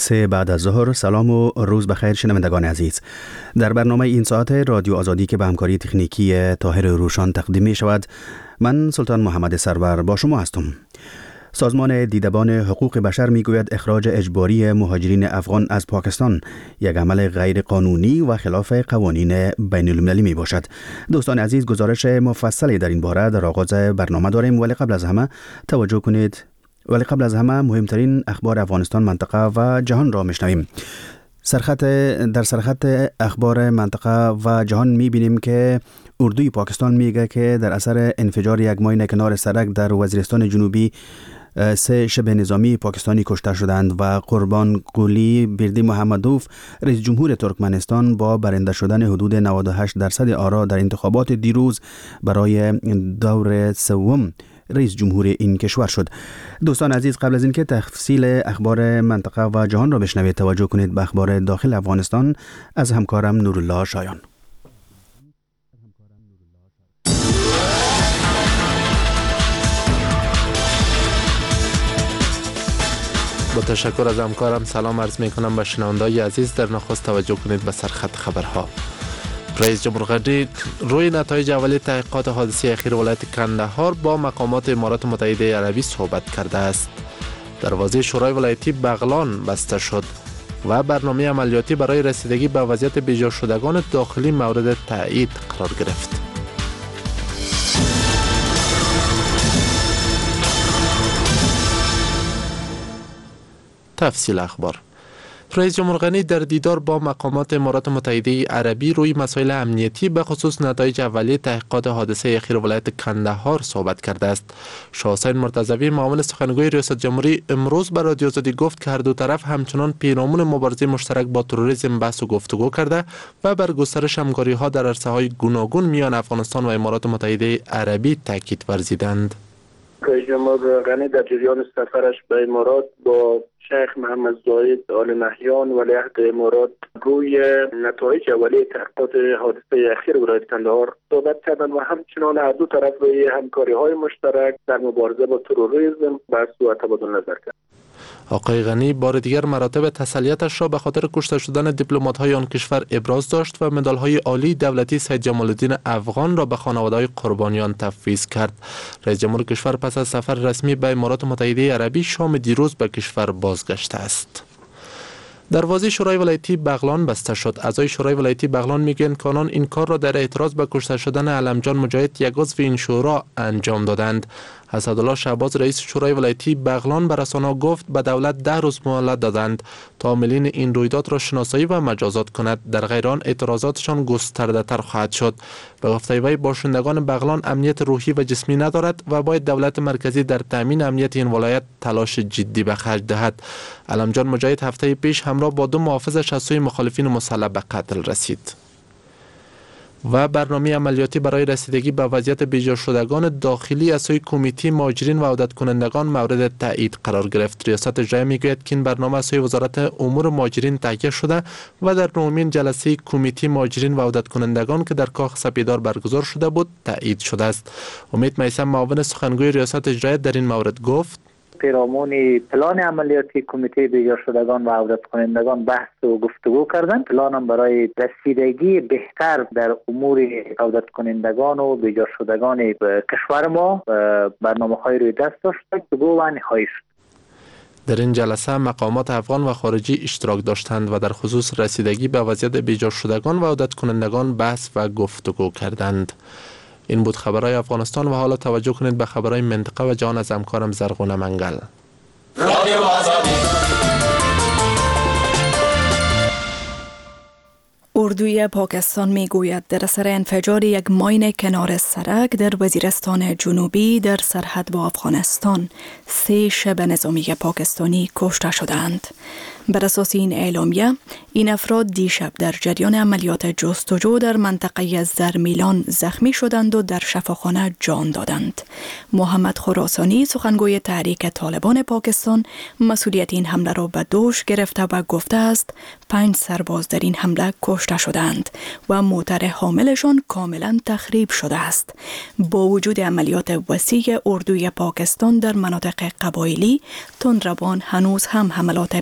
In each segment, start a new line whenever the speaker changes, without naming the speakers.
3 بعد از ظهر. سلام و روز بخیر شنوندگان عزیز. در برنامه این ساعت رادیو آزادی که به همکاری تکنیکی طاهر روشان تقدیم می شود، من سلطان محمد سرور با شما هستم. سازمان دیدبان حقوق بشر می گوید اخراج اجباری مهاجرین افغان از پاکستان یک عمل غیر قانونی و خلاف قوانین بین المللی می باشد. دوستان عزیز، گزارش مفصلی در این باره در آغاز برنامه داریم، ولی قبل از همه مهمترین اخبار افغانستان، منطقه و جهان را میشنویم. در سرخط اخبار منطقه و جهان میبینیم که اردوی پاکستان میگه که در اثر انفجار یک ماین کنار سرک در وزیرستان جنوبی 3 شبه نظامی پاکستانی کشته شدند و قربان قولی بردی محمدوف، رئیس جمهور ترکمنستان، با برنده شدن حدود 98% آرا در انتخابات دیروز برای دور سوم رئیس جمهور این کشور شد. دوستان عزیز، قبل از اینکه تفصیل اخبار منطقه و جهان را بشنوید، توجه کنید به اخبار داخل افغانستان از همکارم نورالله شایان.
با تشکر از همکارم سلام عرض می کنم به شنوندگان عزیز. در نخست توجه کنید به سرخط خبرها. رئیس جمهور غنی روی نتایج اولیه تحقیقات حادثه اخیر ولایت کندهار با مقامات امارات متحده عربی صحبت کرده است. دروازه شورای ولایتی بغلان بسته شد و برنامه عملیاتی برای رسیدگی به وضعیت بیجا شدگان داخلی مورد تایید قرار گرفت. تفصیل اخبار. رئیس جمهور غنی در دیدار با مقامات امارات متحده عربی روی مسائل امنیتی به خصوص نتایج اولیه تحقیقات حادثه اخیر ولایت کندهار صحبت کرده است. شاه حسین مرتضوی، معاون سخنگوی ریاست جمهوری، امروز به رادیو آزادی گفت که هر دو طرف همچنان پیرامون مبارزه مشترک با تروریسم بحث و گفتگو کرده و بر گسترش همکاری‌ها در عرصه‌های گوناگون میان افغانستان و امارات متحده عربی تاکید ورزیدند.
رئیس جمهور غنی در جریان سفرش به امارات با شیخ محمد زاید آل نهیان ولیعهد امارات روی نتایج اولیه تحقیقات حادثه اخیر ولایت کندهار صحبت کردند و همچنان هر دو طرف روی همکاری‌های مشترک در مبارزه با تروریسم بحث و تبادل نظر کردند.
آقای غنی بار دیگر مراتب تسلیتش را به خاطر کشته شدن دیپلمات‌های آن کشور ابراز داشت و مدال‌های عالی دولتی سید جمال الدین افغان را به خانواده‌های قربانیان تفویض کرد. رئیس جمهور کشور پس از سفر رسمی به امارات متحده عربی شام دیروز به کشور بازگشته است. دروازه شورای ولایتی بغلان بسته شد. اعضای شورای ولایتی بغلان میگن که آنان این کار را در اعتراض به کشته شدن علمجان مجاهد، یک عضو این شورا، انجام دادند. اسدالله شهباز، رئیس شورای ولایتی بغلان، به رسانه‌ها گفت به دولت 10 روز مهلت دادند تا عاملین این رویداد را شناسایی و مجازات کند. در غیر آن اعتراضاتشان گسترده‌تر خواهد شد. به گفته وی باشندگان بغلان امنیت روحی و جسمی ندارد و باید دولت مرکزی در تامین امنیت این ولایت تلاش جدی به خرج دهد. علمجان مجاهد هفته پیش همراه با 2 محافظش از سوی مخالفین مسلح به قتل رسید. و برنامه عملیاتی برای رسیدگی به وضعیت بیجا شدگان داخلی از سوی کمیته مهاجرین و عودت کنندگان مورد تایید قرار گرفت. ریاست اجرایی میگوید که این برنامه از سوی وزارت امور مهاجرین تهیه شده و در 9مین جلسه کمیته مهاجرین و عودت کنندگان که در کاخ سپیدار برگزار شده بود تایید شده است. امید میثم، معاون سخنگوی ریاست اجرایی، در این مورد گفت:
پیرامون پلان عملیاتی کمیته بیجا شدگان و عودت کنندگان بحث و گفتگو کردند. پلان هم برای رسیدگی بهتر در امور عودت کنندگان و بیجا شدگان کشور ما برنامه‌های روی دست داشت که گفتگو نهایی شد.
در این جلسه مقامات افغان و خارجی اشتراک داشتند و در خصوص رسیدگی به وضعیت بیجا شدگان و عودت کنندگان بحث و گفتگو کردند. این بود خبرهای افغانستان و حالا توجه کنید به خبرهای منطقه و جهان از همکارم زرغونه منگل.
اردوی پاکستان میگوید در اثر انفجار یک ماین کنار سرک در وزیرستان جنوبی در سرحد با افغانستان 3 شبه نظامی پاکستانی کشته شدند. بر اساس این اعلامیه، این افراد دیشب در جریان عملیات جستجو در منطقه زرمیلان زخمی شدند و در شفاخانه جان دادند. محمد خراسانی، سخنگوی تحریک طالبان پاکستان، مسئولیت این حمله را به دوش گرفته و گفته است 5 سرباز در این حمله کشته شدند و موتر حاملشان کاملا تخریب شده است. با وجود عملیات وسیع اردوی پاکستان در مناطق قبایلی، تندروان هنوز هم حملات پراگنده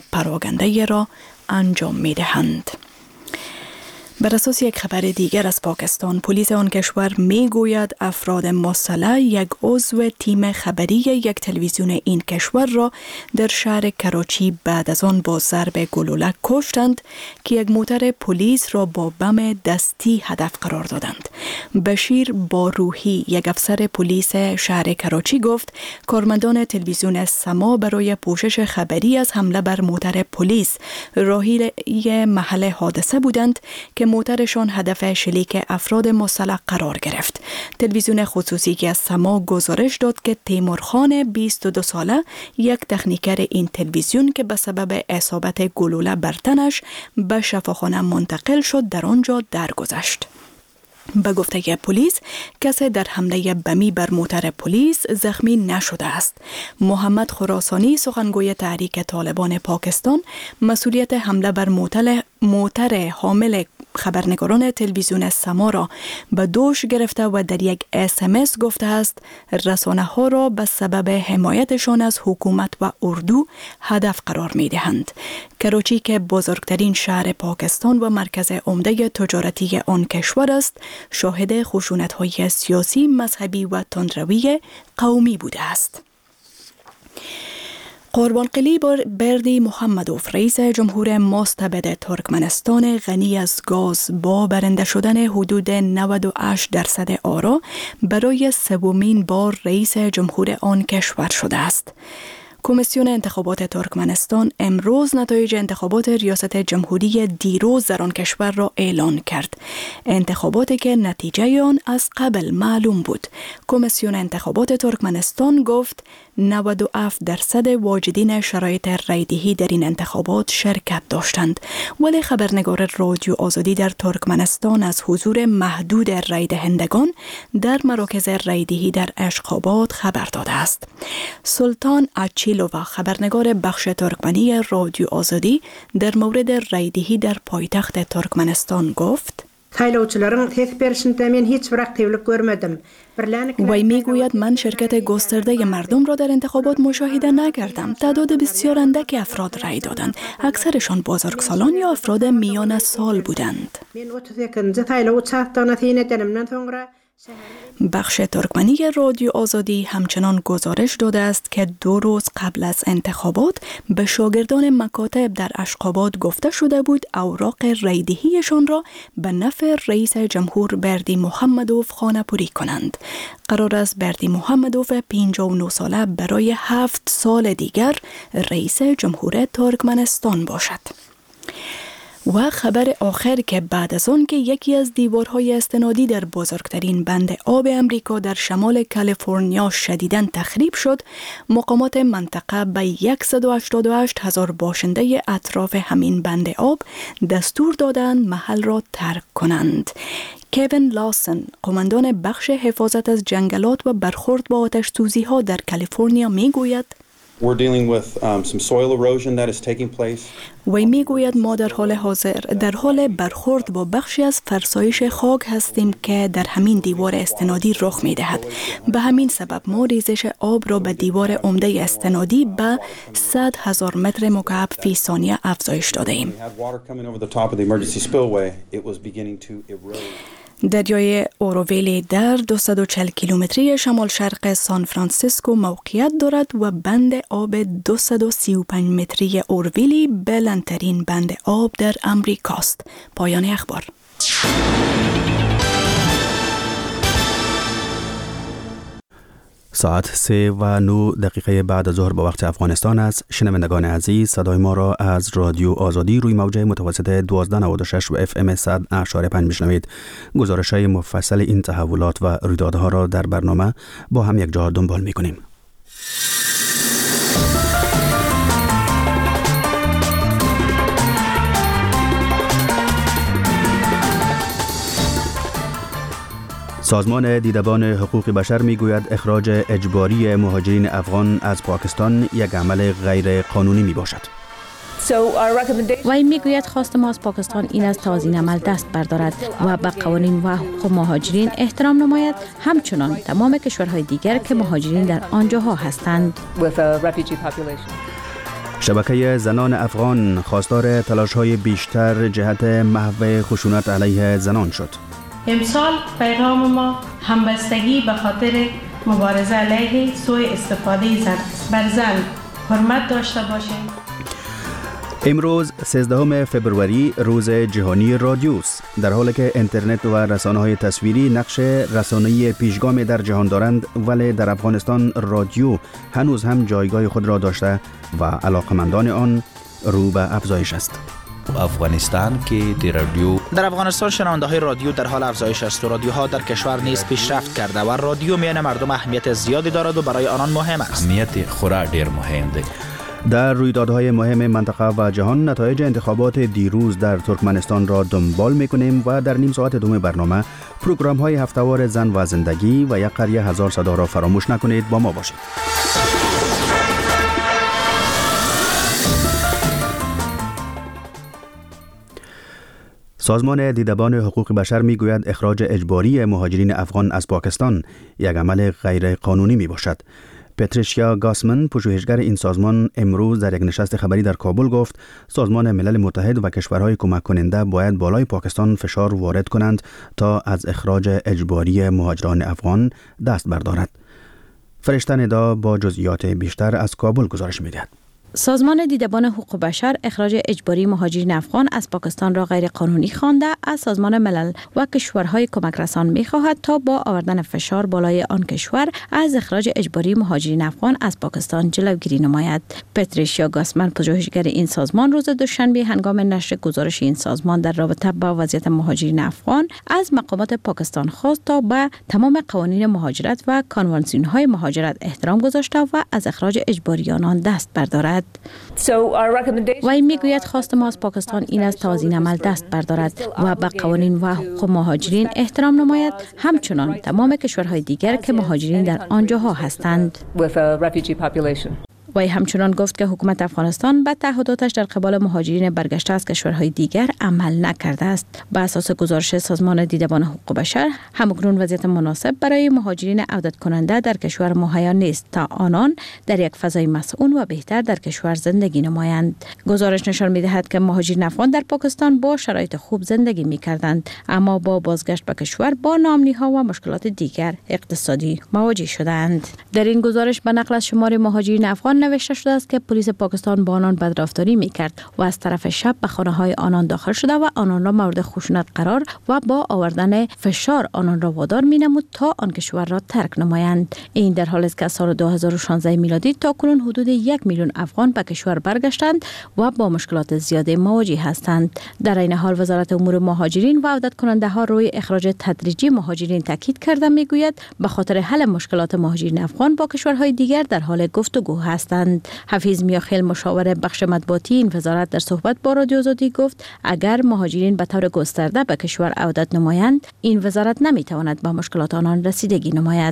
پراکنده را انجام می دهند. بر اساس یک خبر دیگر از پاکستان، پلیس آن کشور می گوید افراد مسلح یک عضو تیم خبری یک تلویزیون این کشور را در شهر کراچی بعد از آن با ضرب گلوله کشتند که یک موتر پلیس را با بم دستی هدف قرار دادند. بشیر باروحی، یک افسر پلیس شهر کراچی، گفت کارمندان تلویزیون سما برای پوشش خبری از حمله بر موتر پلیس راهی محل حادثه بودند که موترشان هدف شلیک افراد مسلح قرار گرفت. تلویزیون خصوصی که از سما گزارش داد که تیمور خان 22 ساله، یک تکنیکر این تلویزیون که به سبب اصابت گلوله بر تنش به شفاخانه منتقل شد، در آنجا درگذشت. به گفته پلیس کسی در حمله بمی بر موتر پلیس زخمی نشده است. محمد خراسانی، سخنگوی تحریک طالبان پاکستان، مسئولیت حمله بر موتر حامل خبرنگاران تلویزیون سما را به دوش گرفته و در یک SMS گفته است رسانه ها را به سبب حمایتشان از حکومت و اردو هدف قرار می دهند. کراچی که بزرگترین شهر پاکستان و مرکز عمده تجارتی آن کشور است، شاهد خشونت های سیاسی، مذهبی و تندروی قومی بوده است. قربانقلی بردی محمدوف، رئیس جمهور مستبد ترکمنستان غنی از گاز، با برنده شدن حدود 98% آرا برای سومین بار رئیس جمهور آن کشور شده است. کمیسیون انتخابات ترکمنستان امروز نتایج انتخابات ریاست جمهوری دیروز در آن کشور را اعلان کرد. انتخاباتی که نتیجه آن از قبل معلوم بود. کمیسیون انتخابات ترکمنستان گفت 97% واجدین شرایط رایدهی در این انتخابات شرکت داشتند، ولی خبرنگار رادیو آزادی در ترکمنستان از حضور محدود رایدهندگان در مراکز رایدهی در اشخاباد خبر داده است. سلطان اچیلووا، خبرنگار بخش ترکمنی رادیو آزادی، در مورد رایدهی در پایتخت ترکمنستان گفت: وی میگوید من شرکت گسترده مردم را در انتخابات مشاهده نکردم. تعداد بسیار اندک افراد رای دادند. اکثرشان بزرگسالان یا افراد میان سال بودند. بخش ترکمنی رادیو آزادی همچنان گزارش داده است که 2 روز قبل از انتخابات به شاگردان مکاتب در اشخاباد گفته شده بود اوراق رایدهیشان را به نفع رئیس جمهور بردی محمدوف خانه‌پوری کنند. قرار است بردی محمدوف 59 ساله برای 7 سال دیگر رئیس جمهور ترکمنستان باشد. و خبر آخر که بعد از آن که یکی از دیوارهای استنادی در بزرگترین بند آب امریکا در شمال کالیفرنیا شدیداً تخریب شد، مقامات منطقه به 188,000 باشنده اطراف همین بند آب دستور دادند محل را ترک کنند. کوین لاسن، قماندان بخش حفاظت از جنگلات و برخورد با آتش سوزی ها در کالیفرنیا میگوید: وی میگوید ما در حال برخورد با بخشی از فرسایش خاک هستیم که در همین دیوار استنادی رخ می‌دهد. به همین سبب ما ریزش آب را به دیوار عمده استنادی به 100,000 متر مکعب فی ثانیه افزایش داده ایم. دریای اوروویلی در 240 کیلومتری شمال شرق سان فرانسیسکو موقعیت دارد و بند آب 235 متری اوروویلی بلندترین بند آب در امریکاست. پایان اخبار.
ساعت 3:09 بعد از ظهر به وقت افغانستان است. شنوندگان عزیز، صدای ما را از رادیو آزادی روی موج متوسط 1296 و FM 100.5 میشنوید. گزارش‌های مفصل این تحولات و رویدادها را در برنامه با هم یک جا دنبال می‌کنیم. سازمان دیدبان حقوق بشر میگوید اخراج اجباری مهاجرین افغان از پاکستان یک عمل غیر قانونی می باشد.
وی میگوید خواست ما از پاکستان این است تا از این عمل دست بردارد و به قوانین و حقوق مهاجرین احترام نماید، همچنان تمام کشورهای دیگر که مهاجرین در آنجاها هستند.
شبکه زنان افغان خواستار تلاش‌های بیشتر جهت محو خشونت علیه زنان شد.
امسال پیغام ما همبستگی به خاطر مبارزه علیه سوء استفاده بر زن حرمت داشته باشیم.
امروز 13 فبروری روز جهانی رادیوست، در حالی که اینترنت و رسانه‌های تصویری نقش رسانه‌ای پیشگام در جهان دارند، ولی در افغانستان رادیو هنوز هم جایگاه خود را داشته و علاقمندان آن رو به افزایش است.
افغانستان که
در افغانستان شنونده های رادیو در حال افزایش است و رادیوها در کشور نیز پیشرفت کرده و رادیو میان مردم اهمیت زیادی دارد و برای آنان مهم است.
اهمیت خورا ډیر مهم دی.
در رویدادهای مهم منطقه و جهان نتایج انتخابات دیروز در ترکمنستان را دنبال می‌کنیم و در نیم ساعت دوم برنامه پروگرام‌های هفته‌وار زن و زندگی و یک قریه هزار صدا را فراموش نکنید. با ما باشید. سازمان دیدبان حقوق بشر میگوید اخراج اجباری مهاجرین افغان از پاکستان یک عمل غیر قانونی می باشد. پتریشیا گاسمن، پژوهشگر این سازمان، امروز در یک نشست خبری در کابل گفت سازمان ملل متحد و کشورهای کمک کننده باید بالای پاکستان فشار وارد کنند تا از اخراج اجباری مهاجران افغان دست بردارد. فرشته ندا با جزئیات بیشتر از کابل گزارش می‌دهد.
سازمان دیدبان حقوق بشر اخراج اجباری مهاجرین افغان از پاکستان را غیر قانونی خوانده از سازمان ملل و کشورهای کمک رسان می‌خواهد تا با آوردن فشار بالای آن کشور از اخراج اجباری مهاجرین افغان از پاکستان جلوگیری نماید. پتریشیا گاسمن، پژوهشگر این سازمان، روز دوشنبه هنگام نشر گزارش این سازمان در رابطه با وضعیت مهاجرین افغان از مقامات پاکستان خواست تا به تمام قوانین مهاجرت و کنوانسیون‌های مهاجرت احترام گذاشته و از اخراج اجباری آنان دست بردارد. وی میگوید خواست ما از پاکستان این است تا از این عمل دست بردارد و به قوانین و حقوق مهاجرین احترام نماید، همچنان تمام کشورهای دیگر که مهاجرین در آنجاها هستند. وی همچنان گفت که حکومت افغانستان به تعهداتش در قبال مهاجرین برگشته از کشورهای دیگر عمل نکرده است. به اساس گزارش سازمان دیدبان حقوق بشر، همکنون وضعیت مناسب برای مهاجرین عودت کننده در کشور مهیا نیست تا آنان در یک فضای مسئول و بهتر در کشور زندگی نمایند. گزارش نشان می‌دهد که مهاجرین افغان در پاکستان با شرایط خوب زندگی می‌کردند، اما با بازگشت به کشور با ناامنی‌ها و مشکلات دیگر اقتصادی مواجه شدند. در این گزارش به نقل از شمار مهاجرین افغان نوشته شده است که پلیس پاکستان با آنان بدرفتاری می‌کرد و از طرف شب به خانه‌های آنان داخل شده و آنان را مورد خشونت قرار و با آوردن فشار آنان را وادار می‌نمود تا آن کشور را ترک نمایند. این در حالی است که از سال 2016 میلادی تا کنون حدود 1 میلیون افغان به کشور برگشتند و با مشکلات زیاده مواجه هستند. در این حال وزارت امور مهاجرین و عودت کننده ها روی اخراج تدریجی مهاجرین تاکید کرده میگوید به خاطر حل مشکلات مهاجرین افغان با کشورهای دیگر در حال گفتگو هستند. حفیظ میاخیل، مشاور بخش مطبوعاتی این وزارت، در صحبت با رادیو آزادی گفت اگر مهاجرین به طور گسترده به کشور عودت نمایند، این وزارت نمیتواند به مشکلات آنان رسیدگی نماید.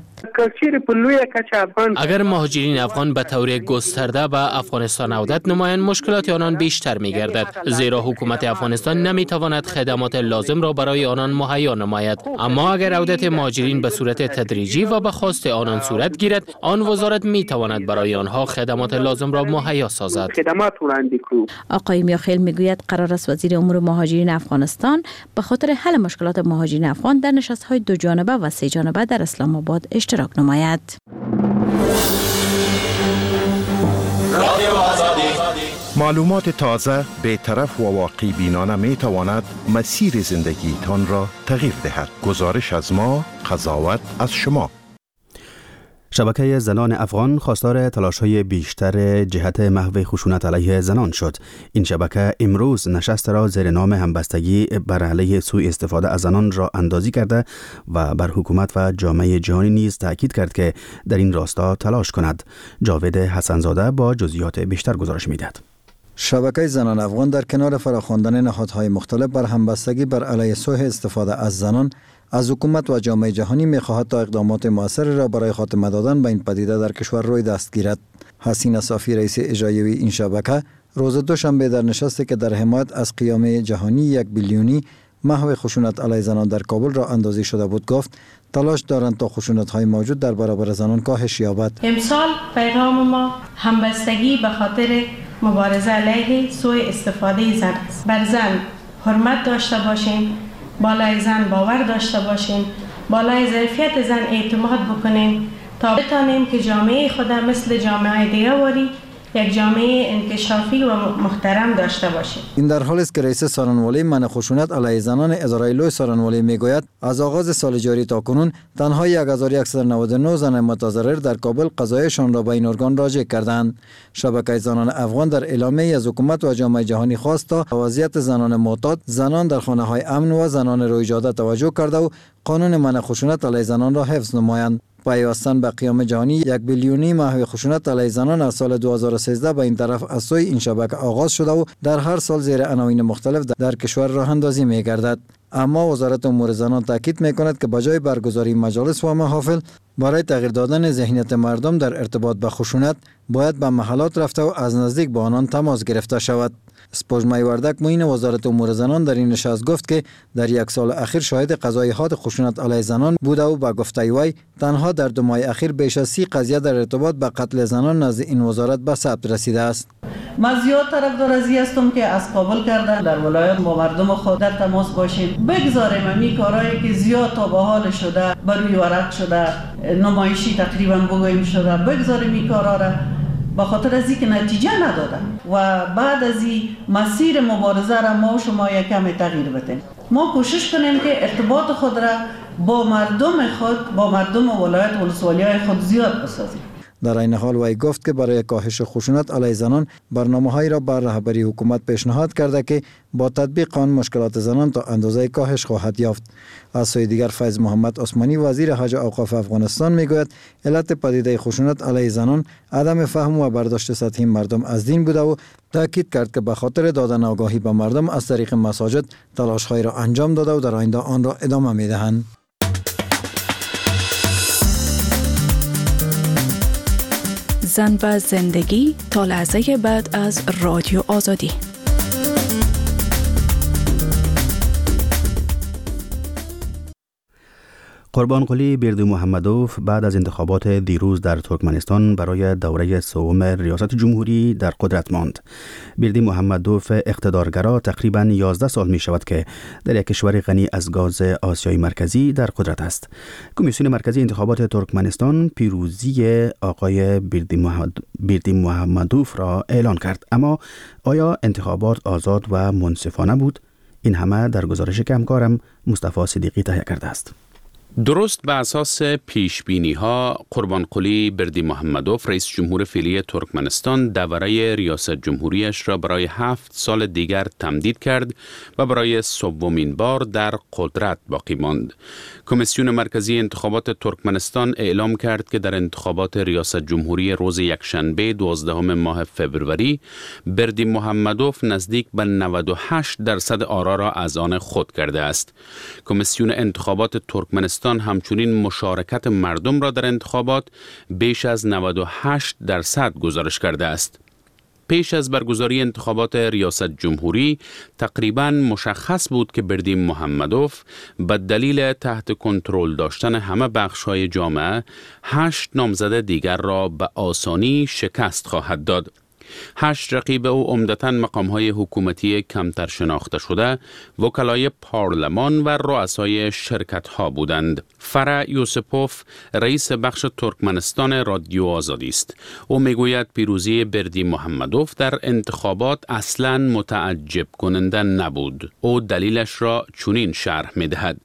اگر مهاجرین افغان به طور گسترده به افغانستان عودت نمایند، مشکلات آنان بیشتر میگردد، زیرا حکومت افغانستان نمیتواند خدمات لازم را برای آنان مهیا نماید. اما اگر عودت مهاجرین به صورت تدریجی و به خواست آنان صورت گیرد، آن وزارت میتواند برای آنها خدمات لازم را مهیا سازد.
آقای میاخیل میگوید قرار است وزیر امور مهاجرین افغانستان به خاطر حل مشکلات مهاجرین افغان در نشست‌های 2 جانبه و 3 جانبه در اسلام آباد اشتراک نماید.
معلومات تازه، بی‌طرف و واقع بینانه می تواند مسیر زندگیتان را تغییر دهد. گزارش از ما، قضاوت از شما.
شبکه زنان افغان خواستار تلاش‌های بیشتر جهت محو خشونت علیه زنان شد. این شبکه امروز نشست را زیر نام همبستگی بر علیه سوء استفاده از زنان را اندازی کرده و بر حکومت و جامعه جهانی نیز تاکید کرد که در این راستا تلاش کند. جاوید حسنزاده با جزئیات بیشتر گزارش می‌دهد.
شبکه زنان افغان در کنار فراخواندن نهادهای مختلف بر همبستگی بر علیه سوء استفاده از زنان از حکومت و جامعه جهانی می‌خواهد تا اقدامات مؤثر را برای خاتمه دادن به این پدیده در کشور روی دست گیرد. حسین صافی، رئیس اجرایی این شبکه، روز دوشنبه در نشستی که در حمایت از قیام جهانی 1 بیلیونی محو خشونت علیه زنان در کابل را اندازی شده بود گفت تلاش دارند تا خشونت‌های موجود در برابر زنان کاهش یابد.
امسال پیغام ما همبستگی به خاطر مبارزه علیه سوء استفاده زن است. بر زن حرمت داشته باشیم، بالای زن باور داشته باشیم، بالای ظرفیت زن اعتماد بکنیم تا بتانیم که جامعه خود مثل جامعه دیگه واری یک جامعه انکشافی و محترم داشته باشیم.
این در حالی است که رئیس سارنوالی منع خشونت علیه زنان اداره لوی سارنوالی میگوید از آغاز سال جاری تا کنون تنها 1199 زن متضرر در کابل قضایشان را به این ارگان راجع کردند. شبکه زنان افغان در اعلامیه از حکومت و جامعه جهانی خواست تا وضعیت زنان معتاد، زنان در خانه‌های امن و زنان روی جاده توجه کرده و قانون منع خشونت علیه زنان را حفظ نمایند. پیوستن به قیام جهانی 1 بیلیونی محو خشونت علیه زنان از سال 2013 به این طرف از سوی این شبکه آغاز شده و در هر سال زیر عناوین مختلف در کشور راه اندازی می گردد. اما وزارت امور زنان تاکید می کند که بجای برگزاری مجالس و محافل برای تغییر دادن ذهنیت مردم در ارتباط با خشونت باید به محلات رفته و از نزدیک با آنان تماس گرفته شود. سپوږمۍ وردک معین وزارت امور زنان در این نشست گفت که در یک سال اخیر شاهد قضایات خشونت علیه زنان بوده و با گفته وی تنها در 2 ماه اخیر بیش از 30 قضیه در ارتباط با قتل زنان نزد این وزارت به ثبت رسیده است.
من زیاد طرفدار از هستم که از قابل کردن در ولایت با مردم خود در تماس باشیم، بگذاریم امی کارهایی که زیاد تا به حال شده، بر روی ورق شده، نمایشی تقریبا بگوییم شده، بگذاریم این کارها را به خاطر از اینکه نتیجه ندادن و بعد از این مسیر مبارزه را ما و شما یکم تغییر بدیم. ما کوشش کنیم که ارتباط خود را با مردم خود، با مردم ولایت ولسوالی‌های خود زیاد بسازیم.
در این حال وی گفت که برای کاهش خشونت علیه زنان برنامه‌هایی را بر رهبری حکومت پیشنهاد کرده که با تطبیق آن مشکلات زنان تا اندازه کاهش خواهد یافت. از سوی دیگر فیض محمد عثمانی وزیر حج و اوقاف افغانستان میگوید علت پدیده خشونت علیه زنان عدم فهم و برداشت سطحی مردم از دین بوده و تاکید کرد که به خاطر دادن آگاهی به مردم از طریق مساجد تلاش‌هایی را انجام داده و در آینده آن را ادامه می‌دهند.
زن و زندگی تا لحظه بعد از رادیو آزادی.
قربانقلی بردیمحمدوف بعد از انتخابات دیروز در ترکمنستان برای دوره سوم ریاست جمهوری در قدرت ماند. بردیمحمدوف اقتدارگرا تقریباً 11 سال می شود که در یک کشور غنی از گاز آسیای مرکزی در قدرت است. کمیسیون مرکزی انتخابات ترکمنستان پیروزی آقای بردیمحمدوف را اعلان کرد، اما آیا انتخابات آزاد و منصفانه بود؟ این همه در گزارش که همکارم مصطفی صدیقی تهیه کرده است.
درست به اساس پیشبینی‌ها قربانقلی بردیمحمدوف رئیس جمهور فعلی ترکمنستان دوره ریاست جمهوریش را برای 7 سال دیگر تمدید کرد و برای سومین بار در قدرت باقی ماند. کمیسیون مرکزی انتخابات ترکمنستان اعلام کرد که در انتخابات ریاست جمهوری روز یکشنبه 12 ماه فوریه بردیمحمدوف نزدیک به 98% آرا را از آن خود کرده است. کمیسیون انتخابات ترکمنستان همچنین مشارکت مردم را در انتخابات بیش از 98% گزارش کرده است. پیش از برگزاری انتخابات ریاست جمهوری تقریباً مشخص بود که بردیمحمدوف به دلیل تحت کنترل داشتن همه بخش‌های جامعه 8 نامزد دیگر را به آسانی شکست خواهد داد. 8 رقیب او عمدتاً مقام‌های حکومتی کمتر شناخته شده، وکلای پارلمان و رؤسای شرکت‌ها بودند. فرع یوسپوف رئیس بخش ترکمنستان رادیو آزادی است. او میگوید پیروزی بردیمحمدوف در انتخابات اصلاً متعجب کننده نبود. او دلیلش را چنین شرح می‌دهد.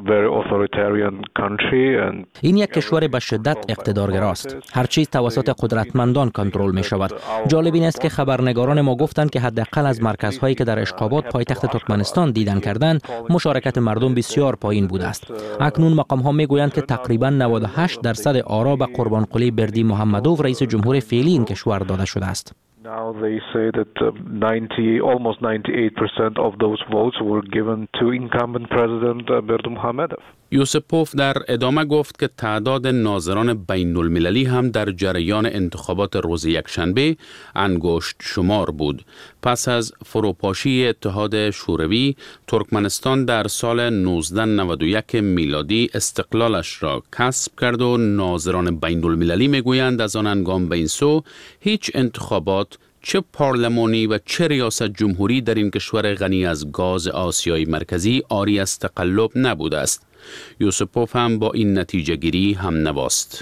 این یک کشور به شدت اقتدارگراست. هر چیز توسط قدرتمندان کنترل می‌شود. جالب این است که خبرنگاران ما گفتند که حداقل از مرکزهایی که در اشخابات پایتخت ترکمنستان دیدن کردند مشارکت مردم بسیار پایین بوده است. اکنون مقام‌ها میگویند که تقریباً 98% آرا به قربانقلی بردیمحمدوف رئیس جمهور فعلی این کشور داده شده است.
Now they say that almost 98% of those votes were given to incumbent President Berdimuhamedov.
یوسپوف در ادامه گفت که تعداد ناظران بین المللی هم در جریان انتخابات روز یکشنبه انگشت شمار بود. پس از فروپاشی اتحاد شوروی، ترکمنستان در سال 1991 میلادی استقلالش را کسب کرد و ناظران بین المللی میگویند از آن هنگام به این سو هیچ انتخابات چه پارلمانی و چه ریاست جمهوری در این کشور غنی از گاز آسیای مرکزی عاری از تقلب نبوده است. یوسپوف هم با این نتیجه گیری هم نواست.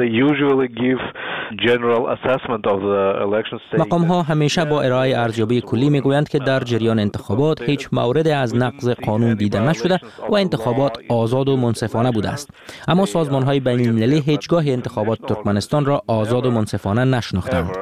مقام ها همیشه با ارائه ارزیابی کلی میگویند که در جریان انتخابات هیچ مورد از نقض قانون دیده نشده و انتخابات آزاد و منصفانه بوده است. اما سازمان های بین المللی هیچگاه انتخابات ترکمنستان را آزاد و منصفانه نشناختند.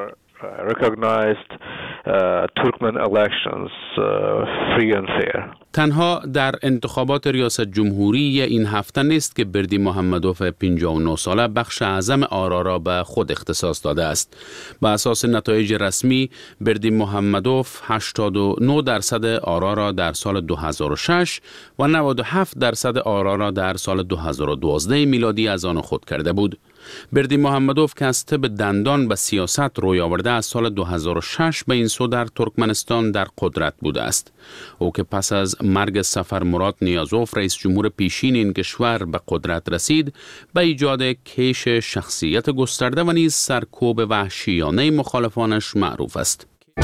تنها در انتخابات ریاست جمهوری این هفته نیست که بردی محمدوف 59 ساله بخش اعظم آرا را به خود اختصاص داده است. به اساس نتایج رسمی بردی محمدوف 89% آرا را در سال 2006 و 97% آرا را در سال 2012 میلادی از آن خود کرده بود. بردی محمدوف که از طب دندان به سیاست روی آورده از سال 2006 به این سو در ترکمنستان در قدرت بوده است. او که پس از مرگ سفر مراد نیازوف رئیس جمهور پیشین این کشور به قدرت رسید، به ایجاد کیش شخصیت گسترده و نیز سرکوب وحشیانه مخالفانش معروف است.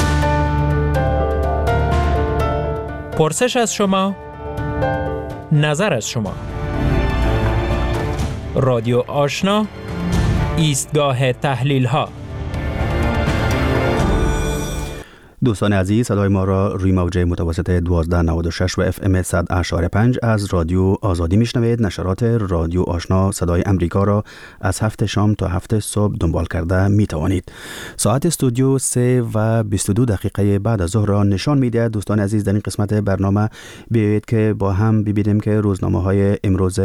پرسش از شما، نظر از شما. رادیو آشنا، ایستگاه تحلیل ها.
دوستان عزیز، صدای ما را روی موج متوسط 1296 و FM 100.5 از رادیو آزادی میشنوید. نشرات رادیو آشنا صدای امریکا را از 7 شام تا 7 صبح دنبال کرده می توانید. ساعت استودیو 3:22 بعد از ظهر را نشان میده. دوستان عزیز، در این قسمت برنامه بیایید که با هم ببینیم که روزنامه های امروز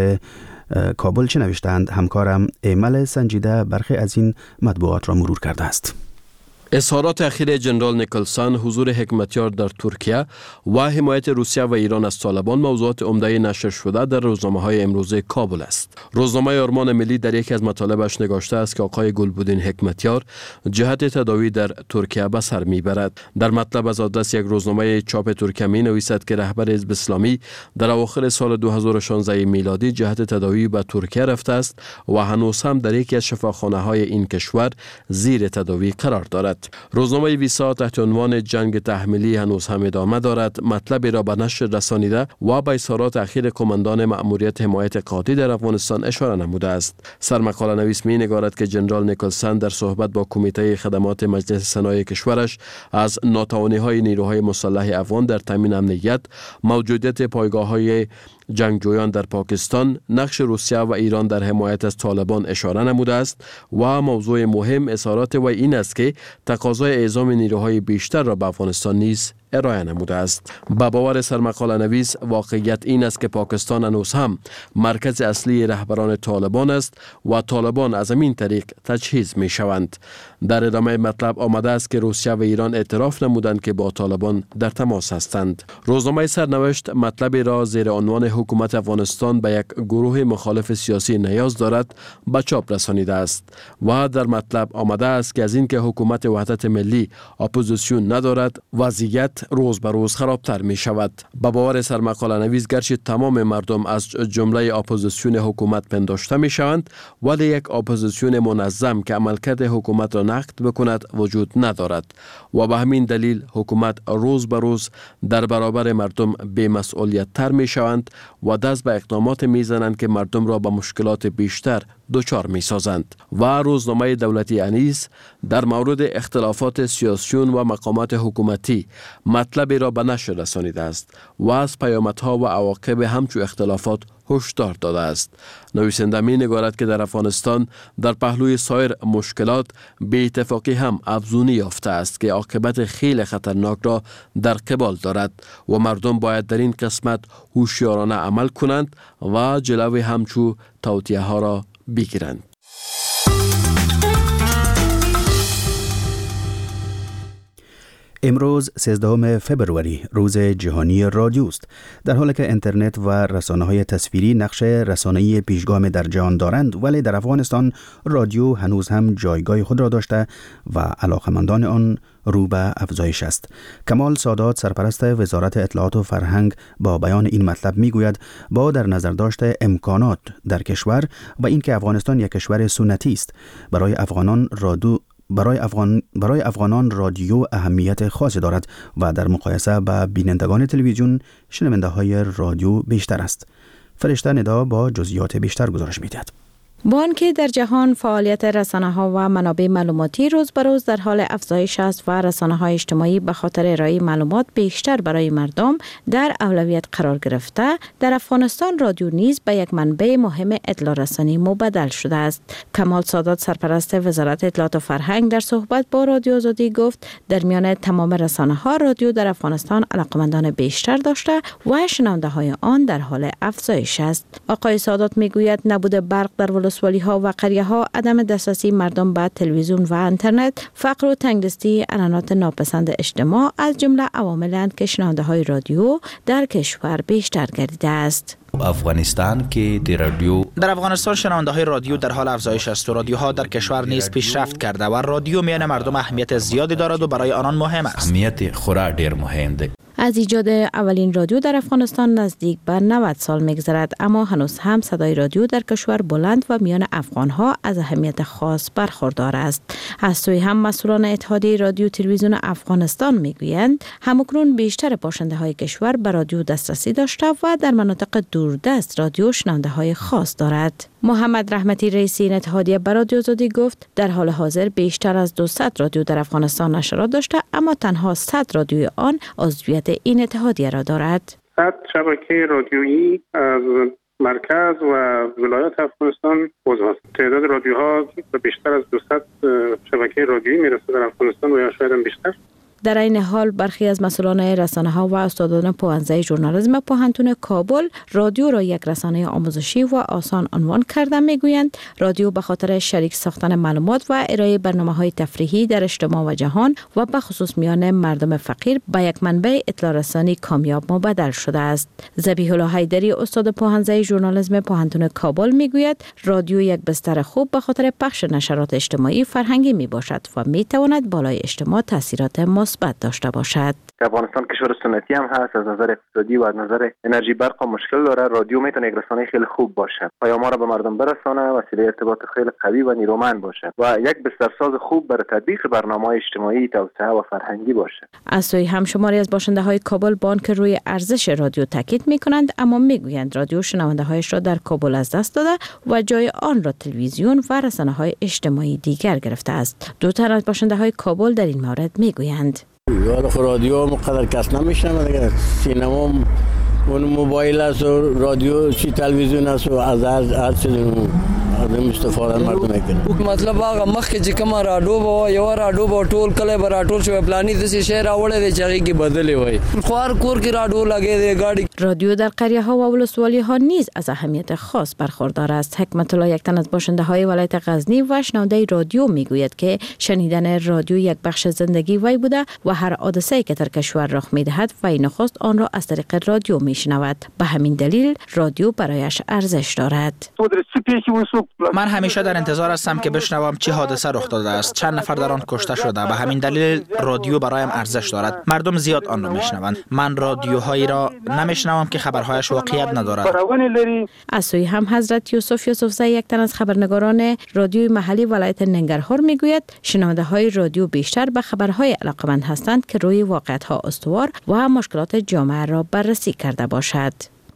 کابل چه نوشتند. همکارم ایمل سنجیده برخی از این مطبوعات را مرور کرده است.
اظهارات اخیر جنرال نیکلسن، حضور حکمتیار در ترکیه و حمایت روسیه و ایران از طالبان موضوعات عمده نشر شده در روزنامه‌های امروز کابل است. روزنامه آرمان ملی در یکی از مطالبش نگاشته است که آقای گلبدین حکمتیار جهت تداوی در ترکیه به سر میبرد. در مطلب از آدرس یک روزنامه چاپ ترکیه می نویسد که رهبر حزب اسلامی در اواخر سال 2016 میلادی جهت تداوی به ترکیه رفته است و هنوز هم در یکی از شفاخانه‌های این کشور زیر تداوی قرار دارد. روزنامه ویسا تحت عنوان جنگ تحمیلی هنوز هم ادامه دارد مطلبی را به نشر رسانیده و به اظهارات اخیر کماندان مأموریت حمایت قاطع در افغانستان اشاره نموده است. سرمقاله نویس می نگارد که جنرال نیکلسن در صحبت با کمیته خدمات مجلس سنای کشورش از ناتوانی‌های نیروهای مسلح افغان در تامین امنیت، موجودیت پایگاه‌های جنگجویان در پاکستان، نقش روسیه و ایران در حمایت از طالبان اشاره نموده است و موضوع مهم اظهارات و این است که تقاضای اعزام نیروهای بیشتر را به افغانستان نیز ارائه نموده است. با باور سرمقاله نویس، واقعیت این است که پاکستان هنوز هم مرکز اصلی رهبران طالبان است و طالبان از این طریق تجهیز می شوند. در ادامه مطلب آمده است که روسیه و ایران اعتراف نمودند که با طالبان در تماس هستند. روزنامه سرنوشت مطلبی را زیر عنوان حکومت افغانستان به یک گروه مخالف سیاسی نیاز دارد به چاپ رسانیده است و در مطلب آمده است که از اینکه حکومت وحدت ملی اپوزیسیون ندارد، وضعیت روز به روز خرابتر می شود. با باور سرمقاله نویس، گرچه تمام مردم از جمله اپوزیسیون حکومت پنداشته می شوند، ولی یک اپوزیسیون منظم که عملکرد حکومت را نقد بکند وجود ندارد و به همین دلیل حکومت روز به روز در برابر مردم بی‌مسئولیت تر می شوند و دست به اقدامات می زنند که مردم را به مشکلات بیشتر دچار می سازند. و روزنامه دولتی انیس در مورد اختلافات سیاسیون و مقامات حکومتی مطلبی را به نشر رسانیده است و از پیامدها و عواقب همچو اختلافات هشدار داده است. نویسنده می نگارد که در افغانستان در پهلوی سایر مشکلات بی اتفاقی هم افزونی یافته است که عاقبت خیلی خطرناک را در قبال دارد و مردم باید در این قسمت هوشیارانه عمل کنند و جلوی همچو توطئه ها را بگیرند.
امروز 13 فبروری روز جهانی رادیو است. در حالی که اینترنت و رسانه‌های تصویری نقش رسانه‌ای پیشگام در جهان دارند، ولی در افغانستان رادیو هنوز هم جایگاه خود را داشته و علاقمندان آن رو به افزایش است. کمال سادات، سرپرست وزارت اطلاعات و فرهنگ، با بیان این مطلب میگوید با در نظر داشته امکانات در کشور و اینکه افغانستان یک کشور سنتی است، برای افغانان برای افغانان رادیو اهمیت خاصی دارد و در مقایسه با بینندگان تلویزیون شنونده های رادیو بیشتر است. فرشته ندا با جزئیات بیشتر گزارش می‌دهد.
با آنکه در جهان فعالیت رسانه‌ها و منابع معلوماتی روز به روز در حال افزایش است و رسانه‌های اجتماعی به خاطر ارائه معلومات بیشتر برای مردم در اولویت قرار گرفته، در افغانستان رادیو نیز به یک منبع مهم اطلاع رسانی مبدل شده است. کمال سادات سرپرست وزارت اطلاعات و فرهنگ در صحبت با رادیو آزادی گفت در میان تمام رسانه‌ها رادیو در افغانستان علاقمندان بیشتر داشته و شنونده‌های آن در حال افزایش است. آقای سادات میگوید نبود برق در ولسوالی‌ها و قریه‌ها، عدم دسترسی مردم به تلویزیون و اینترنت، فقر و تنگدستی، عنعنات ناپسند اجتماع از جمله عوامل‌اند که شنونده‌های رادیو در کشور بیشتر گردیده است.
افغانستان که
در افغانستان شنونده‌های رادیو در حال افزایش است و رادیوها در کشور نیز پیشرفت کرده و رادیو میان مردم اهمیت زیادی دارد و برای آنان مهم است.
اهمیت خورا ډیر مهم ده.
از ایجاد اولین رادیو در افغانستان نزدیک به 90 سال می‌گذرد، اما هنوز هم صدای رادیو در کشور بلند و میان افغان‌ها از اهمیت خاص برخوردار است. از سوی هم مسئولان اتحادیه رادیو تلویزیون افغانستان میگویند همکنون بیشتر باشنده‌های کشور به رادیو دسترسی داشته و در مناطق دوردست رادیو شنونده‌های خاص دارد. محمد رحمتی رئیس این اتحادیه به رادیو آزادی گفت در حال حاضر بیشتر از 200 رادیو در افغانستان نشرات داشته، اما تنها 100 رادیوی آن عضویت این اتحادیه را دارد.
100 شبکه رادیویی از مرکز و ولایات افغانستان عضو است. تعداد رادیوها به بیشتر از 200 شبکه رادیویی میرسه در افغانستان و یا شاید هم بیشتر.
در این حال برخی از مسئولان رسانه‌ها و استادان پوهنځی ژورنالیسم پوهنتون کابل رادیو را یک رسانه آموزشی و آسان عنوان کرده میگویند رادیو به خاطر شریک ساختن معلومات و ارائه برنامه‌های تفریحی در اجتماع و جهان و به خصوص میان مردم فقیر به یک منبع اطلاع رسانی کامیاب مبدل شده است. ذبیح الله حیدری استاد پوهنځی ژورنالیسم پوهنتون کابل میگوید رادیو یک بستر خوب به خاطر پخش نشرات اجتماعی فرهنگی میباشد و میتواند بالای اجتماع تاثیرات مثبت داشته باشد.
افغانستان کشور سنتی هم هست، از نظر اقتصادی و از نظر انرژی برق مشکل داره. رادیو میتونه یک رسانه خیلی خوب باشه، پیام را به مردم برسانه، وسیله ارتباط خیلی قوی و نیرومند باشه و یک بسترساز خوب برای تطبیق برنامه‌های اجتماعی، توسعه و فرهنگی باشه.
از سوی هم شماری از باشنده‌های کابل با آنکه روی ارزش رادیو تاکید می‌کنند، اما میگویند رادیو شنونده‌هایش را در کابل از دست داده و جای آن را تلویزیون و رسانه‌های اجتماعی دیگر گرفته است. دو تن از باشنده‌های کابل در این مورد میگویند
رادیو مقدر کس نمیشنم دیگه، سینما اون موبایل است و رادیو چی تلویزیون است و از هر چیز مردم استفاده مردم میکنه.
مطلب هغه مخکې چې کومه راډیو به یو راډیو به ټول کله به راټول شوی پلاني د شهر راوړی دی چې هغې کې بدلې وای خو هر کور کې راډیو لګی دی ګاډي.
رادیو در قریه ها و ولسوالی ها نیز از اهمیت خاص برخوردار است. حکمت الله یک تن از باشنده های ولایت غزنی و شنونده رادیو میگوید که شنیدن رادیو یک بخش زندگی وی بوده و هر حادثه‌ای که در کشور رخ میدهد وی نخست آن را از طریق رادیو میشنود. به همین دلیل رادیو برایش ارزش دارد.
من همیشه در انتظار هستم که بشنوم چه حادثه رخ داده است، چند نفر در آن کشته شده. به همین دلیل رادیو برایم ارزش دارد. مردم زیاد آن را میشنوند. من رادیوهایی را نمیشنوم که خبرهایش واقعیت ندارد.
از سوی هم حضرت یوسف یوسفزی یک تن از خبرنگاران رادیوی محلی ولایت ننگرهار میگوید شنونده های رادیو بیشتر به خبرهای علاقمند هستند که روی واقعیت ها استوار و مشکلات جامعه را بررسی کرده باشد.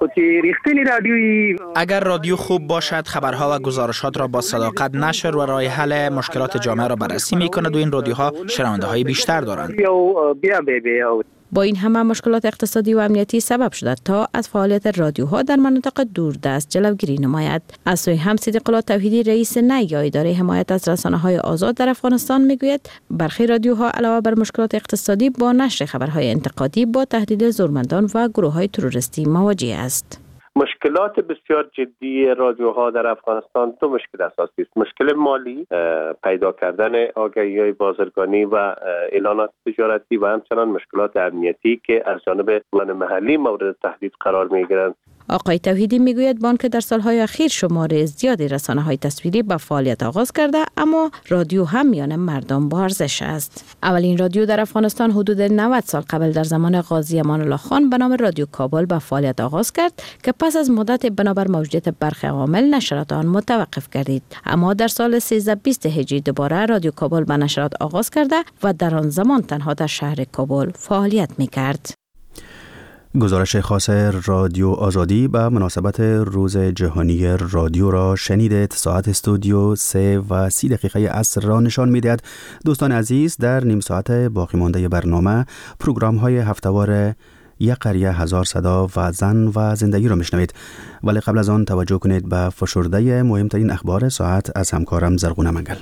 اگر رادیو خوب باشد خبرها و گزارشات را با صداقت نشر و راه حل مشکلات جامعه را بررسی میکند و این رادیوها شنونده های بیشتر دارند.
با این همه مشکلات اقتصادی و امنیتی سبب شده تا از فعالیت رادیوها در مناطق دوردست جلوگیری نماید. از سوی هم صدیق الله توحیدی رئیس نی اداره حمایت از رسانه‌های آزاد در افغانستان میگوید برخی رادیوها علاوه بر مشکلات اقتصادی با نشر خبرهای انتقادی با تهدید زورمندان و گروه‌های تروریستی مواجه است.
مشکلات بسیار جدی رادیوها در افغانستان دو مشکل اساسی است. مشکل مالی، پیدا کردن آگهی‌های بازرگانی و اعلانات تجارتی و همچنان مشکلات امنیتی که از جانب محلی مورد تهدید قرار می‌گیرند.
آقای توحیدی میگوید بانک در سالهای اخیر شمار زیادی رسانه‌های تصویری به فعالیت آغاز کرده، اما رادیو هم میان مردم با ارزش است. اولین رادیو در افغانستان حدود 90 سال قبل در زمان قاضی امان الله خان به نام رادیو کابل به فعالیت آغاز کرد که پس از مدت بنابر موجودیت برخی عوامل نشرات آن متوقف گردید. اما در سال 1320 هجری دوباره رادیو کابل به نشرات آغاز کرده و در آن زمان تنها در شهر کابل فعالیت می‌کرد.
گزارش خاص رادیو آزادی به مناسبت روز جهانی رادیو را شنیدید. ساعت استودیو 3:30 عصر را نشان می‌دهد. دوستان عزیز، در نیم ساعت باقی مانده برنامه پروگرام‌های هفته‌وار یک قریه هزار صدا و زن و زندگی را میشنوید، ولی قبل از آن توجه کنید به فشرده مهمترین اخبار ساعت از همکارم زرغونه منگل.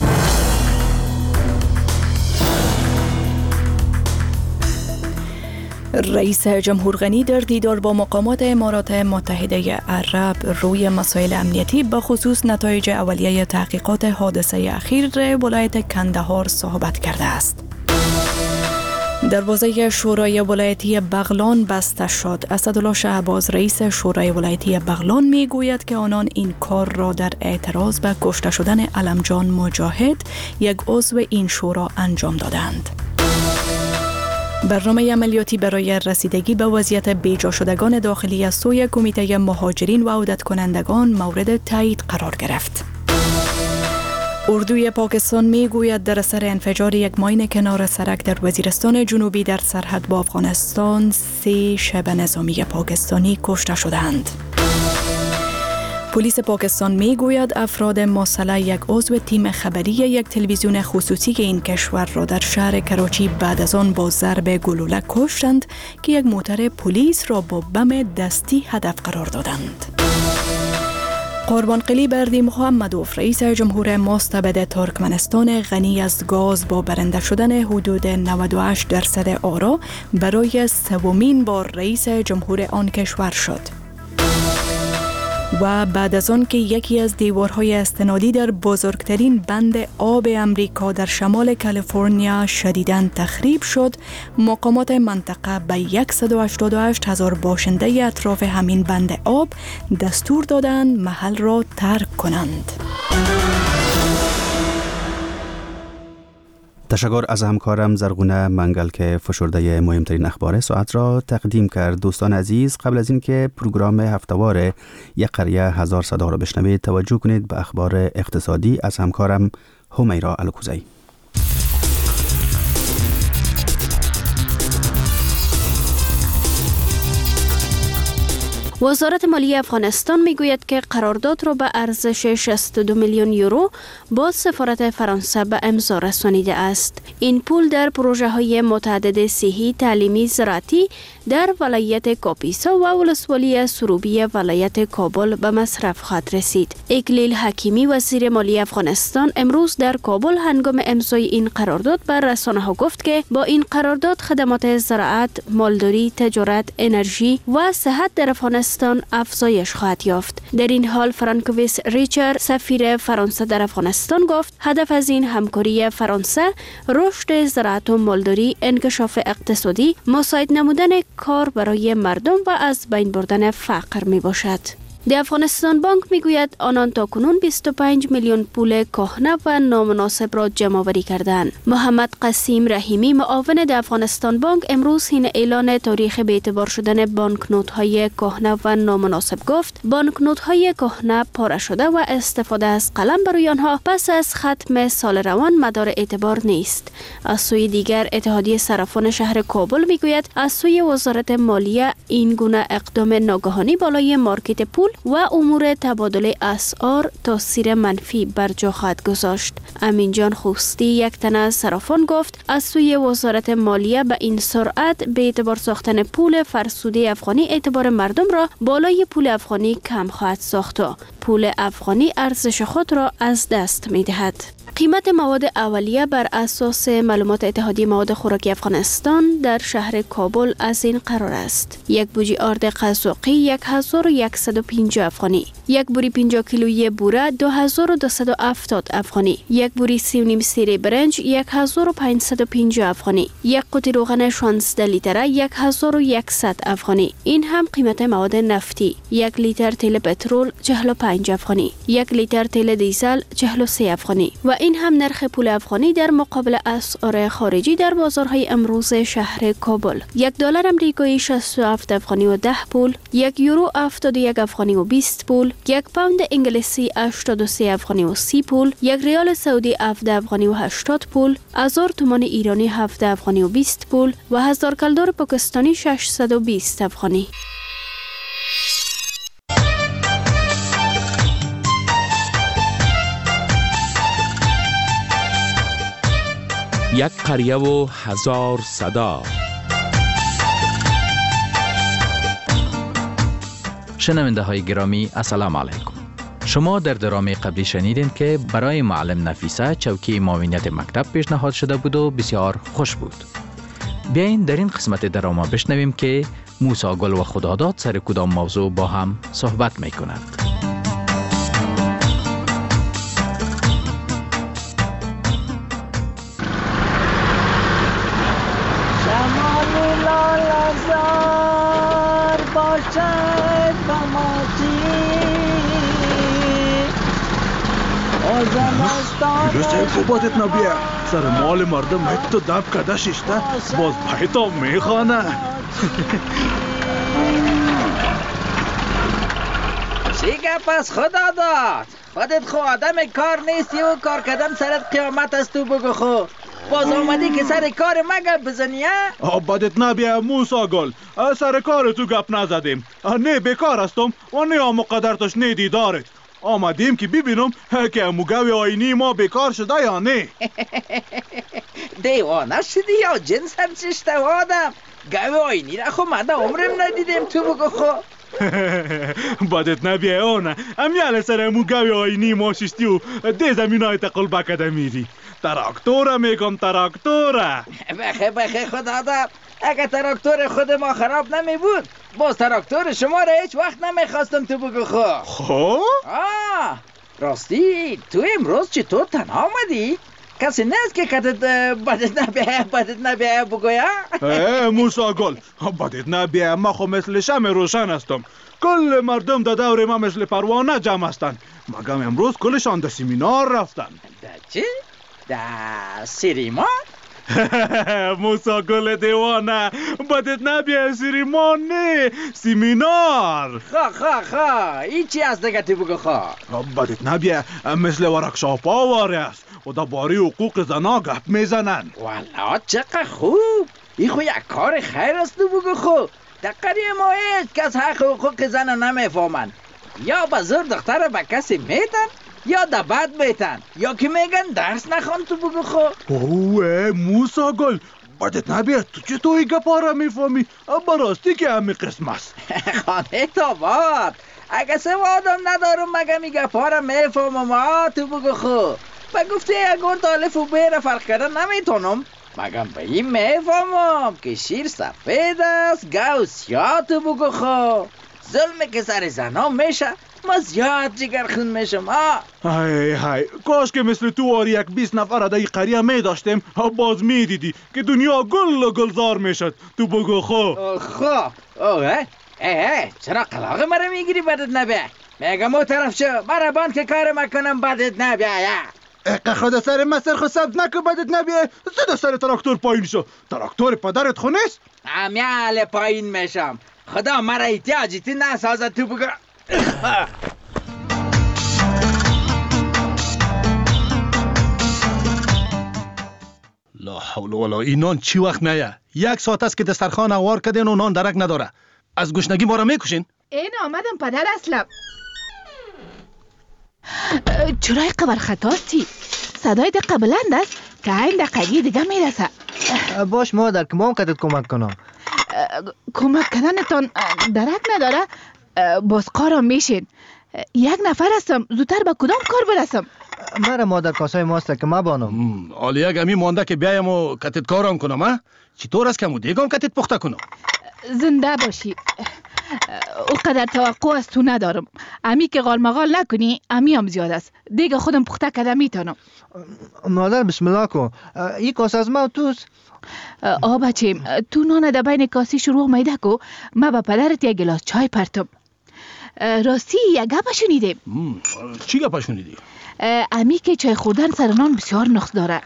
رئیس جمهور غنی در دیدار با مقامات امارات متحده عرب روی مسائل امنیتی به خصوص نتایج اولیه تحقیقات حادثه اخیر ولایت کندهار صحبت کرده است. دروازه شورای ولایتی بغلان بسته شد. اسدالله شهباز رئیس شورای ولایتی بغلان می گوید که آنان این کار را در اعتراض به کشته شدن علمجان مجاهد، یک عضو این شورا، انجام دادند. برنامه عملیاتی برای رسیدگی به وضعیت بیجا شدگان داخلی از سوی کمیته مهاجرین و عودت کنندگان مورد تایید قرار گرفت. اردوی پاکستان می گوید در اثر انفجار یک ماین کنار سرک در وزیرستان جنوبی در سرحد با افغانستان 3 شب نظامی پاکستانی کشته شدند. پلیس پاکستان می گوید افراد مسلح یک عضو تیم خبری یک تلویزیون خصوصی این کشور را در شهر کراچی بعد از آن با ضرب گلوله کشتند که یک موتر پلیس را با بم دستی هدف قرار دادند. قربانقلی بردی محمدوف رئیس جمهور مستبد ترکمنستان غنی از گاز با برنده شدن حدود 98% آرا برای 3مین بار رئیس جمهور آن کشور شد. و بعد از آن که یکی از دیوارهای استنادی در بزرگترین بند آب امریکا در شمال کالیفرنیا شدیداً تخریب شد، مقامات منطقه به 188,000 باشنده اطراف همین بند آب دستور دادند محل را ترک کنند.
تشکر از همکارم زرغونه منگل که فشرده مهمترین اخبار ساعت را تقدیم کرد. دوستان عزیز، قبل از این که پروگرام هفته‌وار یک قریه هزار صدا را بشنوید، توجه کنید به اخبار اقتصادی از همکارم همیرا الکوزی.
وزارت مالیه افغانستان میگوید که قرارداد را به ارزش 62 میلیون یورو با سفارت فرانسه به امضا رسانیده است. این پول در پروژه های متعدد صحی، تعلیمی، زراعتی در ولایت کاپیسا و ولسوالی سروبی ولایت کابل به مصرف خواهد رسید. اکلیل حکیمی وزیر مالیه افغانستان امروز در کابل هنگام امضای این قرارداد بر رسانه‌ها گفت که با این قرارداد خدمات زراعت، مالداری، تجارت، انرژی و صحت در افغانستان افزایش خواهد یافت. در این حال فرانکویس ریچر سفیر فرانسه در افغانستان گفت هدف از این همکاری فرانسه رشد زراعت و مالداری، انکشاف اقتصادی، مساعد نمودن کار برای مردم و از بین بردن فقر می باشد. د افغانستان بانک میگوید آنان تاکنون 25 میلیون پول کهنه و نامناسب را جمع آوری کردند. محمد قسیم رحیمی معاون د افغانستان بانک امروز حین اعلان تاریخ به اعتبار شدن بانکنوت های کهنه و نامناسب گفت بانکنوت های کهنه پاره شده و استفاده از قلم برای آنها پس از ختم سال روان مدار اعتبار نیست. از سوی دیگر اتحادیه صرافان شهر کابل میگوید از سوی وزارت مالیه این گونه اقدام ناگهانی بالای مارکت پول و امور تبادل اسعار تاثیر منفی بر جا خواهد گذاشت. امینجان خوستی یک تن از صرافان گفت از سوی وزارت مالیه به این سرعت به اعتبار ساختن پول فرسوده افغانی اعتبار مردم را بالای پول افغانی کم خواهد ساخت. پول افغانی ارزش خود را از دست می دهد. قیمت مواد اولیه بر اساس معلومات اتحادیه مواد خوراکی افغانستان در شهر کابل از این قرار است: یک بوجی آرد قزاقی 1150 افغانی، یک بوری 50 کیلویی بوره 2270 افغانی، یک بوری 3.5 سیر برنج 1550 افغانی، یک قوطی روغن 16 لیتره 1100 افغانی. این هم قیمت مواد نفتی: یک لیتر تیل پترول 45 افغانی، یک لیتر تیل دیزل 43 افغانی. و این هم نرخ پول افغانی در مقابل اسعار خارجی در بازارهای امروز شهر کابل: یک دلار امریکایی 67 افغانی و 10 پول، یک یورو 71 افغانی و 20 پول، یک پوند انگلیسی 83 افغانی و 30 پول، یک ریال سعودی 17 افغانی و 80 پول، 1000 تومان ایرانی 17 افغانی و 20 پول و 1000 کلدار پاکستانی 620 افغانی.
یک قریه و 1000 صدا.
شنونده های گرامی السلام علیکم. شما در درام قبلی شنیدین که برای معلم نفیسه چوکی معاونیت مکتب پیشنهاد شده بود و بسیار خوش بود. بیاین در این قسمت درام بشنویم که موسی گل و خداداد سر کدام موضوع با هم صحبت می کنند.
بادت نبیه سر مال مردم حتی دب کده ششته باز پیتا میخوانه.
چیگه پس خدا داد خودت خو آدم کار نیستی و کار کردن سرت قیامت است. تو بگو خو باز آمدی که سر کار مگه بزنی؟
بادت نبیه موسی گل سر کار تو گپ نزدیم. نه بیکار هستم و نه مقدرتش نیدی دارد. آمدیم که ببینم که موگوی آینی ما بیکار شده یا نه.
دیوانه شدی یا جنس هم چشته آدم؟ گوی آینی را خو مده عمرم ندیدیم. تو بگو خو
بادت نبیه آنه امیال سر موگوی آینی ما ششتی و ده زمین های تقل بکده میری. تراکتوره میگم تراکتوره.
بخه خدا داد اگه تراکتور خود ما خراب نمی بود باز تراکتور شما را هیچ وقت نمیخواستم. تو بگو خو راستی تو امروز چطور تنها آمدی؟ کسی نیست که کتت بدت نبیه بگویا؟
موسی گل بدت نبیه ما خو مثل شمع روشن هستم. کل مردم در دور ما مثل پروانه جمع هستن. مگم امروز کلشان در سیمینار رفتن.
چی؟ در سیریمان؟
موسی گل دیوانه بدت نبیه سیریمان نه سیمینار.
خا این چی است دیگه؟ تو بگو خا
بدت نبیه مثل ورکشاپ ها واره است و در باری حقوق زنا گپ میزنن.
والا چقدر خوب. این خو یک کار خیر است. تو بگو خو در قریه ما هیچ کس حق حقوق زن نمیفهمن. یا به زور دختر به کسی میتن یا در بد میتن یا که میگن درس نخوان. تو بگو خو
اوه موسی گل بدت نبیه تو چطوری گپا را میفهمی؟ براستی که همی قسم است.
خانه تا باد اگه سه آدم ندارم مگه می گپا را میفهمم. تو بگو خو و گفته اگر تالف و بیر فرق کردن نمیتونم مگم به این میفهمم که شیر سفید است گو سیاه. تو بگو خو ظلمه که سر زنا میشه ما زیاد جگرخون میشم.
های کاش که مثل تو آری یک 20 نفر در این قریه می داشتیم باز می دیدی که دنیا گل و گلزار میشد. تو بگو خو
چرا قلاغ مرا میگیری بدت نبیه؟ میگم او طرف شو مرا بان که کار مکنم بدت نبیه.
اقه خدا سر مسر خو سبز نکو بدت نبیه. زده سر تراکتور پایین شو. تراکتور پدرت خو نیست؟
امیال پایین میشم. خدا مرا احتیاجی تی نسازد. تو بگو
لا حول ولا این نان چی وقت میه؟ 1 ساعت است که دسترخوان اوار کردین و نان درک نداره. از گشنگی ما را میکشین؟
این آمدم پدر اصلم. چرای قبر خطاستی؟ صدای دقیقه بلند است که این دقیقی دیگه میرسه.
باش مادر که ما هم کدت کمک کنم.
کمک کردنتان درک نداره؟ باز قارم میشین. یک نفر هستم، زودتر به کدام کار برسم؟
مرا مادر کاسای ماست که ما بانم.
حالا یک امی مانده که بیایم و کتت کارم کنم ها؟ چطور است که مو دیگم کتت پخته کنم؟
زنده باشی. اونقدر توقع از تو ندارم. امی که غال مغال نکنی امی هم زیاد است. دیگه خودم پخته کده میتونم.
مادر بسم الله کن. این کاسه از ما و توست؟
بچیم تو نان در بین کاسی شروع میده کو. ما با پدرت یک گلاس چای پرتم. راستی یک گپ شنیدیم.
چی گپ شنیدی؟
امی که چای خوردن سر نان بسیار نقص داره.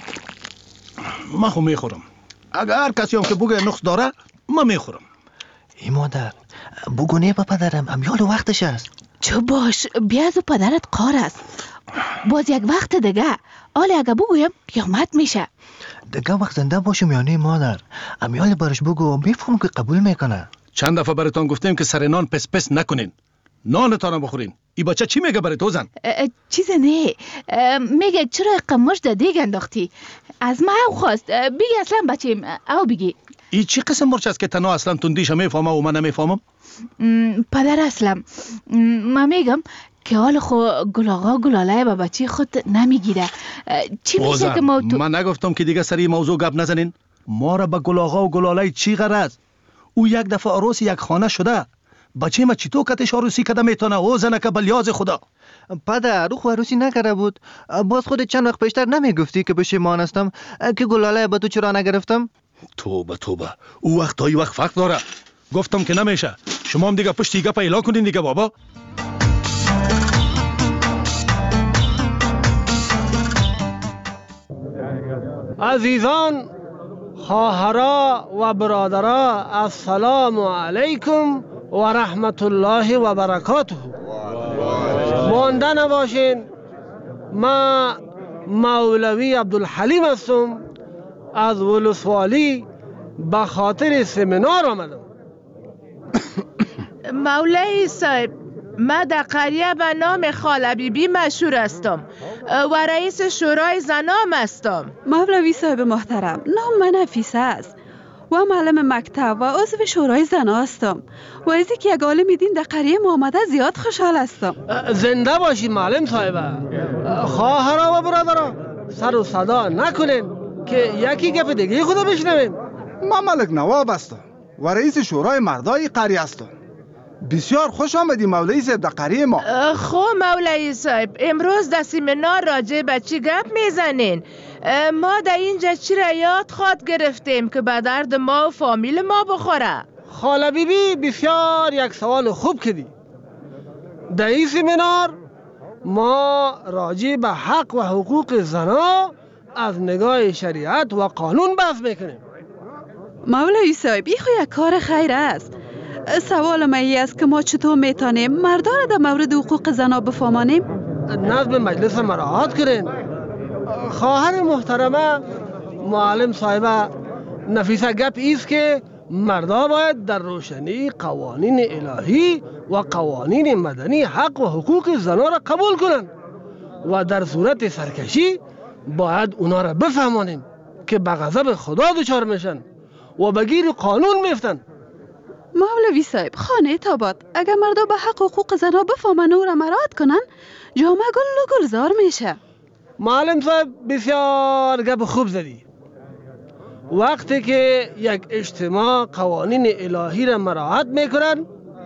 ما خو میخورم. اگر کسی هم که بگه نقص داره ما میخورم.
ای مادر بگونه با پدرم امیال وقتش است.
چو باش بیاز و پدرت قار است. باز یک وقت دیگه آلی اگه بگویم قیامت میشه.
دیگه وقت زنده باشم یا نه مادر؟ امیال برش بگو میفهم که قبول میکنه.
چند دفعه براتون گفتیم که سر نان پس پس نکنین. نانتان بخورین. ای بچه چی میگه برای تو زن؟
چیز نه. میگه چرا قماش در دیگ انداختی؟ از ما او خواست. بگی اصلا بچیم او بگی.
ای چی قسم مرچ است که تنها اصلا تندیش میفهمه و من نمیفهمم؟
پدر اصلا ما میگم که حال خو گلاغا گلاله با بچه خود نمیگیره. چی میشه که ما تو...
من نگفتم که دیگه سری موضوع گپ نزنین. ما را با گلاغا و گلاله چی غرض؟ او یک دفعه عروس یک خانه شده. بچه ما چطور کتش عروسی کده میتونه او زنه که بلیاز خدا؟
پدر او عروسی نکرده بود. باز خود چند وقت پیشتر نمیگفتی که پشیمان هستم که گلاله با تو چرا نگرفتم؟
توبه توبه او وقت های وقت فرق داره. گفتم که نمیشه. شما هم دیگه پشتی گپ اعلان کنین دیگه بابا.
عزیزان، خواهرا و برادرا، السلام علیکم و رحمت الله و برکاته. مانده نباشین. ما مولوی عبدالحلیم هستم. از ولسوالی به خاطر سمینار آمدم.
مولوی صاحب، ما در قریه به نام خاله بیبی مشهور هستم و رئیس شورای زنام هستم.
مولوی صاحب محترم، نام من نفیسه است و معلم مکتب و عضو شورای زنا هستم و از اینکه یک عالم دین در قریه ما آمده زیاد خوشحال هستم.
زنده باشی معلم صاحب. خواهرا و برادرا، سر و صدا نکنین که یکی گپ دیگه خدا بشنویم.
ما ملک نواب هستم و رئیس شورای مردای قریه هستم. بسیار خوش آمدی مولوی صاحب در قریه ما.
خب مولوی صاحب، امروز در سمینار راجع به چی گپ میزنین؟ ما در اینجا چی را یاد خواد گرفتیم که به درد ما و فامیل ما بخوره؟
خاله بیبی بسیار یک سوال خوب کردی. در این سمینار ما راجع به حق و حقوق زنا از نگاه شریعت و قانون بحث میکنیم.
مولوی صاحب، این خو یک کار خیر است. سوال ما ای است که ما چطور میتونیم مردان را در مورد حقوق زنا بفهمانیم؟
نظم مجلس مراعات کنین. خواهر محترمه معلم صاحبه نفیسه گپ ایست که مردا باید در روشنی قوانین الهی و قوانین مدنی حق و حقوق زنا را قبول کنن و در صورت سرکشی باید اونا را بفهمانیم که به غضب خدا دچار میشن و به گیر قانون میفتن.
مولوی صاحب، خانه تاباد اگر مردا به حق حقوق زنا بفهمن و را مراعات کنن جامعه گل و گلزار میشه.
معلم صاحب بسیار گپ خوب زدی. وقتی که یک اجتماع قوانین الهی را مراعات میکنن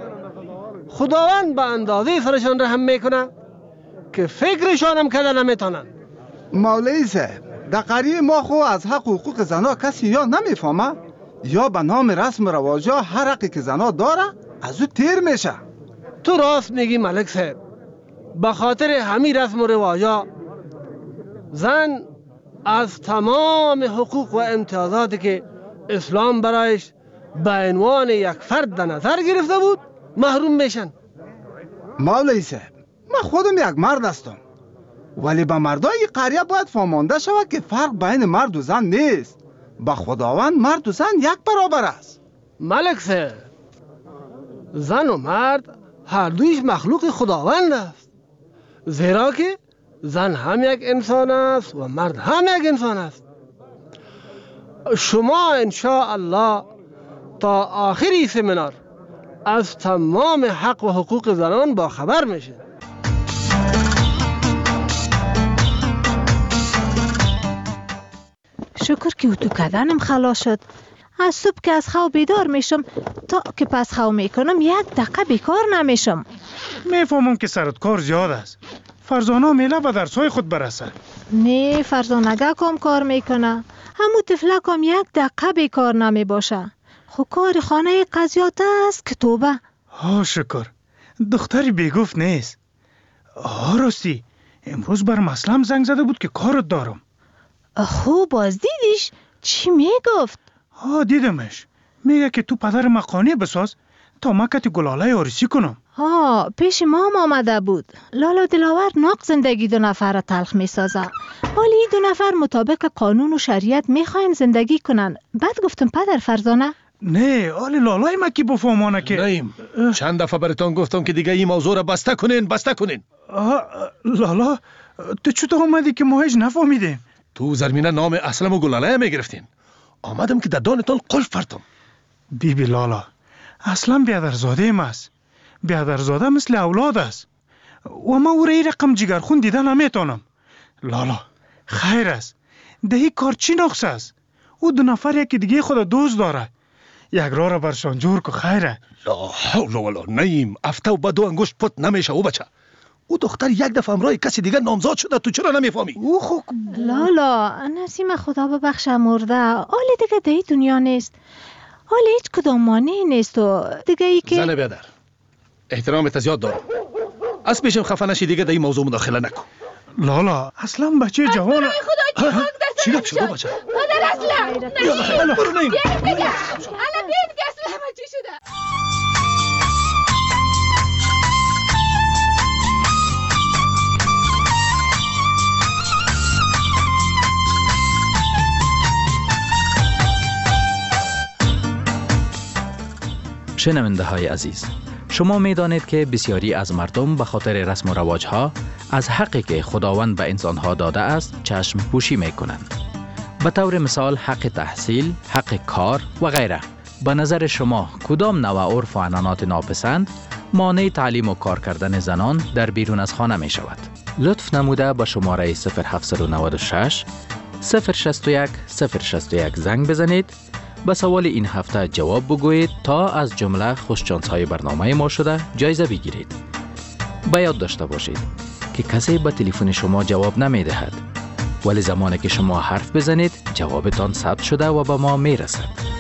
خداوند به اندازه سرشان رحم میکنه که فکرشان هم کده نمیتونن.
مولوی صاحب، در قریه ما خو از حق حقوق زنا کسی یا نمیفهمه یا به نام رسم رواجا هر حقی که زنا داره از او تیر میشه.
تو راست میگی ملک صاحب. به خاطر همین رسم و رواجا زن از تمام حقوق و امتیازاتی که اسلام برایش به عنوان یک فرد در نظر گرفته بود محروم میشن.
مولوی صاحب، من خودم یک مرد هستم ولی به مردای قریه باید فهمانده شود که فرق بین مرد و زن نیست. با خداوند مرد و زن یک برابر است.
ملک صاحب، زن و مرد هر دویش مخلوق خداوند است، زیرا که زن هم یک انسان است و مرد هم یک انسان است. شما انشاءالله تا آخری سمینار از تمام حق و حقوق زنان با خبر میشه.
شکر که اتو کردنم خلاص شد. از صبح که از خواب بیدار میشم تا که پس خواب میکنم 1 دقیقه بیکار نمیشم.
میفهمم که سرت کار زیاد است. فرزانه میله به درسای خود برسه.
نه فرزانگه کم کار میکنه. همون طفلکم 1 دقیقه بیکار نمی باشه. خو کار خانه قضیات است که توبه.
ها شکر. دختری بیگفت نیست. راستی امروز بر مسلم زنگ زده بود که کارت دارم.
خو باز دیدیش؟ چی میگفت؟
دیدمش. میگه که تو پدر مقانی بساز تا مکت گلاله آرسی کنم.
پیش ما آمده بود. لالا دلاور ناق زندگی 2 نفر تلخ میسازه. ولی 2 نفر مطابق قانون و شریعت میخواین زندگی کنن. بعد گفتم پدر فرزانه.
نه آلی لالای مکی بفهمانه که
نیم. چند دفعه براتون گفتم که دیگه این موضوع را بسته کنین.
لالا تو چطور آمدی که ما هیچ نفهمیدیم؟
تو زرمینه نام اسلم و گلاله میگرفتین. آمدم که در دانتان قلف پرتم.
بیبی لالا اصلا بیادرزاده ایم است. بیادرزاده مثل اولاد است و ما او را ای رقم جگرخون دیده نمیتونم. لالا خیر است. دهی کار چی نقص است؟ او 2 نفر یکی دیگه خود دوست داره. یک راه را برشان جور که خیره.
لا حول ولا نیم. افته و با 2 انگشت پت نمیشه او بچه. او دختر 1 دفعه امرای کسی دیگه نامزاد شده. تو چرا نمیفهمی؟
لالا نسیم خدا ببخش مرده. آلی دیگه دهی دنیا نیست. آلی هیچ کدام مانعی نیست و دیگه ای که
زن بیادر احترامت زیاد دارم. از پیشم خفه نشی دیگه در این موضوع مداخله نکن.
لالا اصلا بچه جوان
چی رب شده بچه؟
مادر اصلا
برو نیم.
الان بین که اصلا همه چی شده.
شنونده های عزیز، شما می دانید که بسیاری از مردم به خاطر رسم و رواج ها از حقی که خداوند به انسان ها داده است چشم پوشی می کنند. به طور مثال حق تحصیل، حق کار و غیره. به نظر شما کدام نوع عرف و عنعنات ناپسند مانع تعلیم و کار کردن زنان در بیرون از خانه می شود؟ لطف نموده به شماره 0796 061 061 زنگ بزنید. به سوال این هفته جواب بگویید تا از جمله خوششانس های برنامه ما شده جایزه بگیرید. به یاد داشته باشید که کسی به تلفن شما جواب نمی دهد، ولی زمانی که شما حرف بزنید جوابتان ثبت شده و به ما می رسد.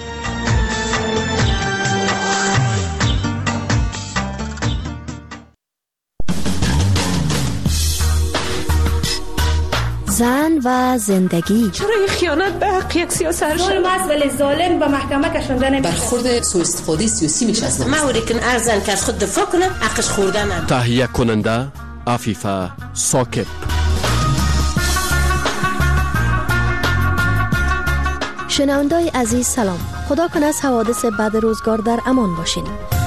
زن و زندگی.
چرا این خیانت به حق یک سیاست
ظلم است ولی ظالم به محکمه کشنده نمیشه.
برخورد سوء استفاده سیاسی میشه از
ما ورکن ارزن که از خود دفاع کنه حقش خوردن.
تهیه کننده عفیفه ساکب.
شنونده‌های عزیز سلام. خدا کنه از حوادث بد روزگار در امان باشین.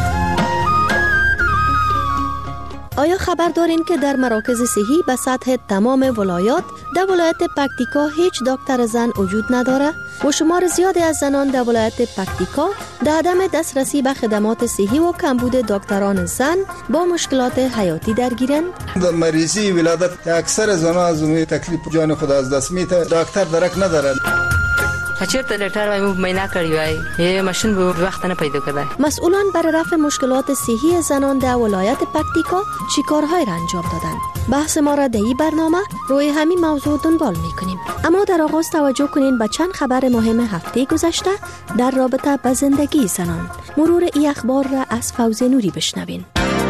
آیا خبر دارین که در مراکز صحی به سطح تمام ولایات در ولایت پکتیکا هیچ دکتر زن وجود نداره و شمار زیادی از زنان در ولایت پکتیکا در عدم دسترسی به خدمات صحی و کمبود دکتران زن با مشکلات حیاتی درگیرند؟
در مریضی ولادت اکثر زنان از اون تکلیف جان خود از دست میده، دکتر درک ندارن.
چرته ډاکټر وايي مو مینا کړی وای یې ماشین به وخت نه پیدا کړای.
مسئولان برای رفع مشکلات صحی زنان در ولایت پکتیکا چی کارهای را انجام دادند؟ بحث ما را در این برنامه روی همین موضوع دنبال میکنیم. اما در آغاز توجه کنین به چند خبر مهم هفته گذشته در رابطه با زندگی زنان. مرور این اخبار را از فوزی نوری بشنوین.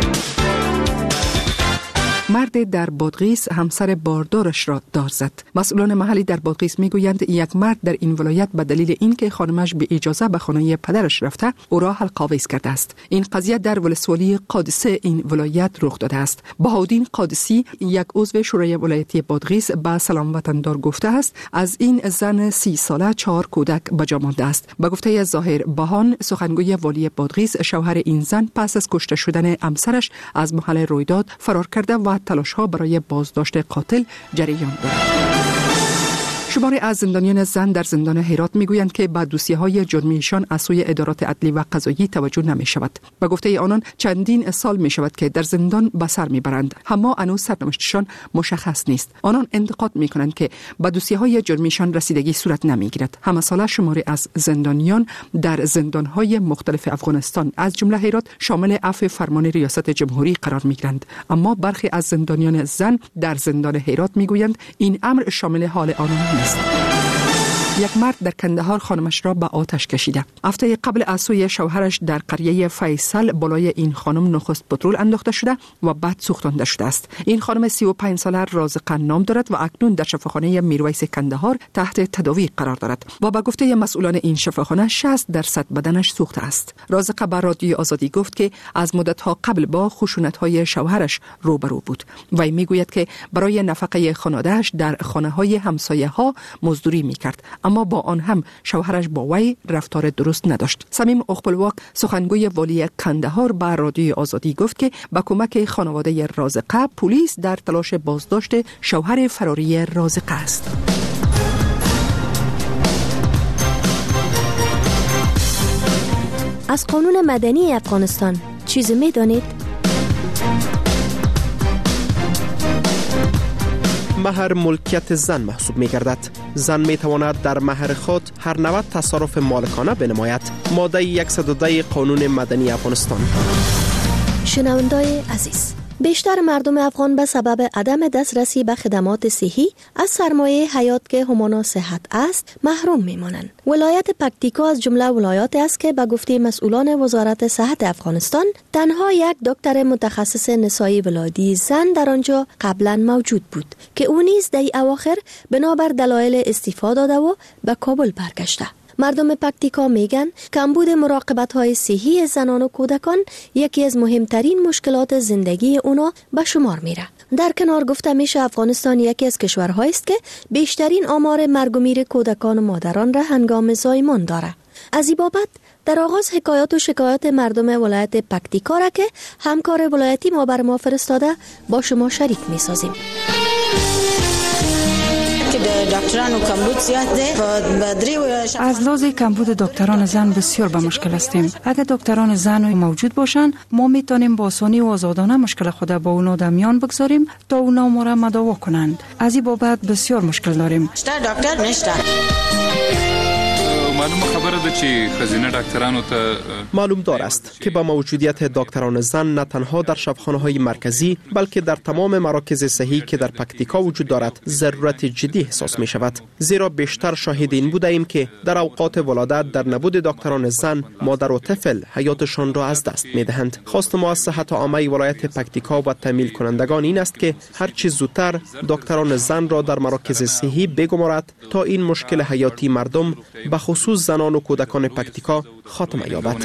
مرد در بادغیس همسر باردارش را دار زد. مسئولان محلی در بادغیس میگویند یک مرد در این ولایت به دلیل اینکه خانمش به اجازه به خانه پدرش رفته او را حلق‌آویز کرده است. این قضیه در ولسوالی قادسه این ولایت رخ داده است. بهاودین قادسی یک عضو شورای ولایتی بادغیس به سلام وطندار گفته است از این زن 30 ساله 4 کودک به جا مانده است. به گفته ظاهر بهان سخنگوی والی بادغیس، شوهر این زن پس از کشته شدن همسرش از محل رویداد فرار کرده و تلاش‌ها برای بازداشت قاتل جریان دارد. شماری از زندانیان زن در زندان هرات میگویند که به دوسیه‌های جرمیشان از سوی ادارات عدلی و قضایی توجه نمی شود. به گفته آنان چندین سال می شود که در زندان به سر میبرند، اما هنوز سرنوشتشان مشخص نیست. آنان انتقاد می کنند که به دوسیه‌های جرمیشان رسیدگی صورت نمیگیرد. همه ساله شماری از زندانیان در زندان‌های مختلف افغانستان از جمله هرات شامل عفو فرمان ریاست جمهوری قرار میگیرند، اما برخی از زندانیان زن در زندان هرات میگویند این امر شامل حال آنها نیست. یک مرد در کندهار خانمش را به آتش کشیده. هفته قبل از سوی شوهرش در قریه فیصل بالای این خانم نخست پترول انداخته شده و بعد سوختانده شده است. این خانم 35 ساله رازقه نام دارد و اکنون در شفاخانه میرویس کندهار تحت تداوی قرار دارد و به گفته مسئولان این شفاخانه 60% بدنش سوخته است. رازقه به رادیوی آزادی گفت که از مدت‌ها قبل با خشونت‌های شوهرش روبرو بود. وی میگوید که برای نفقه خانواده‌اش در خانه‌های همسایه‌ها مزدوری می‌کرد، اما با آن هم شوهرش با وی رفتار درست نداشت. صمیم اخپلواک سخنگوی والی کندهار به رادیوی آزادی گفت که با کمک خانواده رازقه پلیس در تلاش بازداشت شوهر فراری رازقه است.
از قانون مدنی افغانستان چیزی می‌دانید؟
مهر ملکیت زن محسوب می گردد. زن می تواند در مهر خود هر نوع تصرف مالکانه بنماید. ماده 110 قانون مدنی افغانستان.
شنوندای عزیز، بیشتر مردم افغان به سبب عدم دسترسی به خدمات صحی از سرمایه حیات که همانا صحت است محروم میمانند. ولایت پکتیکا از جمله ولایات است که به گفته مسئولان وزارت صحت افغانستان تنها یک دکتر متخصص نسایی ولادی زن در آنجا قبلا موجود بود که او نیز در اواخر بنابر دلایل استعفا داده و به کابل برگشته. مردم پکتیکا میگن کمبود مراقبت‌های صحی زنان و کودکان یکی از مهمترین مشکلات زندگی اونا به شمار میره. در کنار گفته میشه افغانستان یکی از کشورهایی است که بیشترین آمار مرگ و میر کودکان و مادران را هنگام زایمان داره. از این بابت در آغاز حکایات و شکایات مردم ولایت پکتیکا را که همکار ولایتی ما بر ما فرستاده با شما شریک میسازیم.
از لحاظ کمبود دکتران زن بسیار به مشکل هستیم. اگر دکتران زن موجود باشند ما میتونیم با آسانی و آزادانه مشکل خود با اونا در میان بگذاریم تا اونا ما را مداوا کنند. از این بابت بسیار مشکل داریم.
دکتر نشته. معلومه خبره ده چې خزینه ډاکټرانو ته
معلوم دار است که با موجودیت دکتران زن نه تنها در شفاخانه‌های مرکزی بلکه در تمام مراکز صحی که در پکتیکا وجود دارد ضرورت جدی احساس می شود، زیرا بیشتر شاهد این بودیم که در اوقات ولادت در نبود دکتران زن مادر و طفل حیاتشان را از دست می دهند. خواست ما از صحت عامه ولایت پکتیکا و تامین کنندگان این است که هر چه زودتر دکتران زن را در مراکز صحی بگمارد تا این مشکل حیاتی مردم به خصوص زنان و کودکان پکتیکا خاتمه یابد.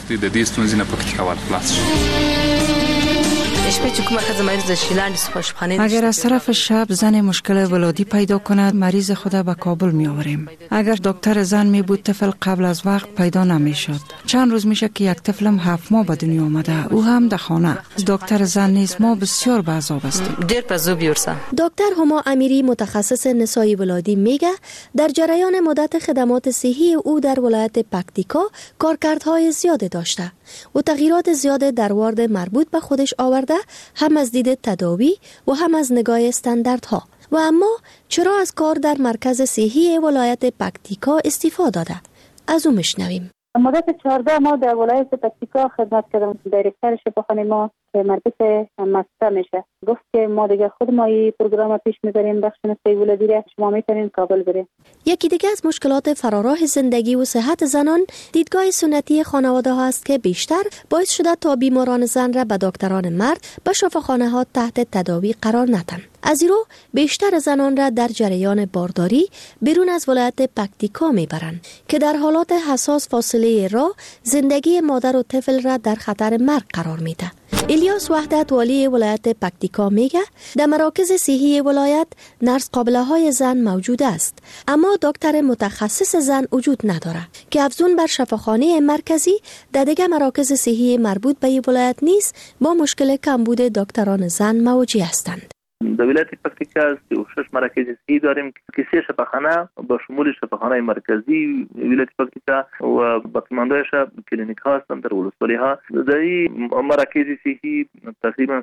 اگر از طرف شب زن مشکل ولادی پیدا کند مریض خود به کابل می آوریم. اگر دکتر زن می بود طفل قبل از وقت پیدا نمی شد. چند روز میشه که یک طفلم 7 ماه به دنیا آمده، او هم در خانه. دکتر زن نیز ما بسیار به عذاب هستیم.
دکتر هما امیری متخصص نسایی ولادی میگه در جریان مدت خدمات صحی او در ولایت پکتیکا کارکردهای زیاده داشته و تغییرات زیاده در وارد مربوط به خودش آورده، هم از دید تداوی و هم از نگاه استانداردها. و اما چرا از کار در مرکز صحی ولایت پکتیکا استعفا داده؟ از او میشنویم.
مدت 14 ماه در ولایت پکتیکا خدمت کردم. دایرکتر شفاخانه ما که مربوط به مکتب میشه گفت که ما دیگه خود ما این پروگرام پیش میبریم، بخش نسایی ولادی را شما میتونین کابل بریم.
یکی دیگه از مشکلات فراراه زندگی و صحت زنان دیدگاه سنتی خانواده ها است که بیشتر باعث شده تا بیماران زن را به دکتران مرد به شفاخانه ها تحت تداوی قرار ندن. از این رو بیشتر زنان را در جریان بارداری بیرون از ولایت پکتیکا میبرند که در حالات حساس فاصله راه زندگی مادر و طفل را در خطر مرگ قرار میده. الیاس وحدت والی ولایت پکتیکا میگه در مراکز صحی ولایت نرس قابله های زن موجود است، اما دکتر متخصص زن وجود نداره که افزون بر شفاخانه مرکزی در دیگر مراکز صحی مربوط به ولایت نیز با مشکل کمبود دکتران زن مواجه هستند.
در ولایت پکتیکا 36 مراکز صحی داریم که 3 شفاخانه با شمول شفاخانه مرکزی ولایت پکتیکا و باقی مانده‌اش کلینیک ها هستند در ولسوالی ها. در این مراکز صحی تقریبا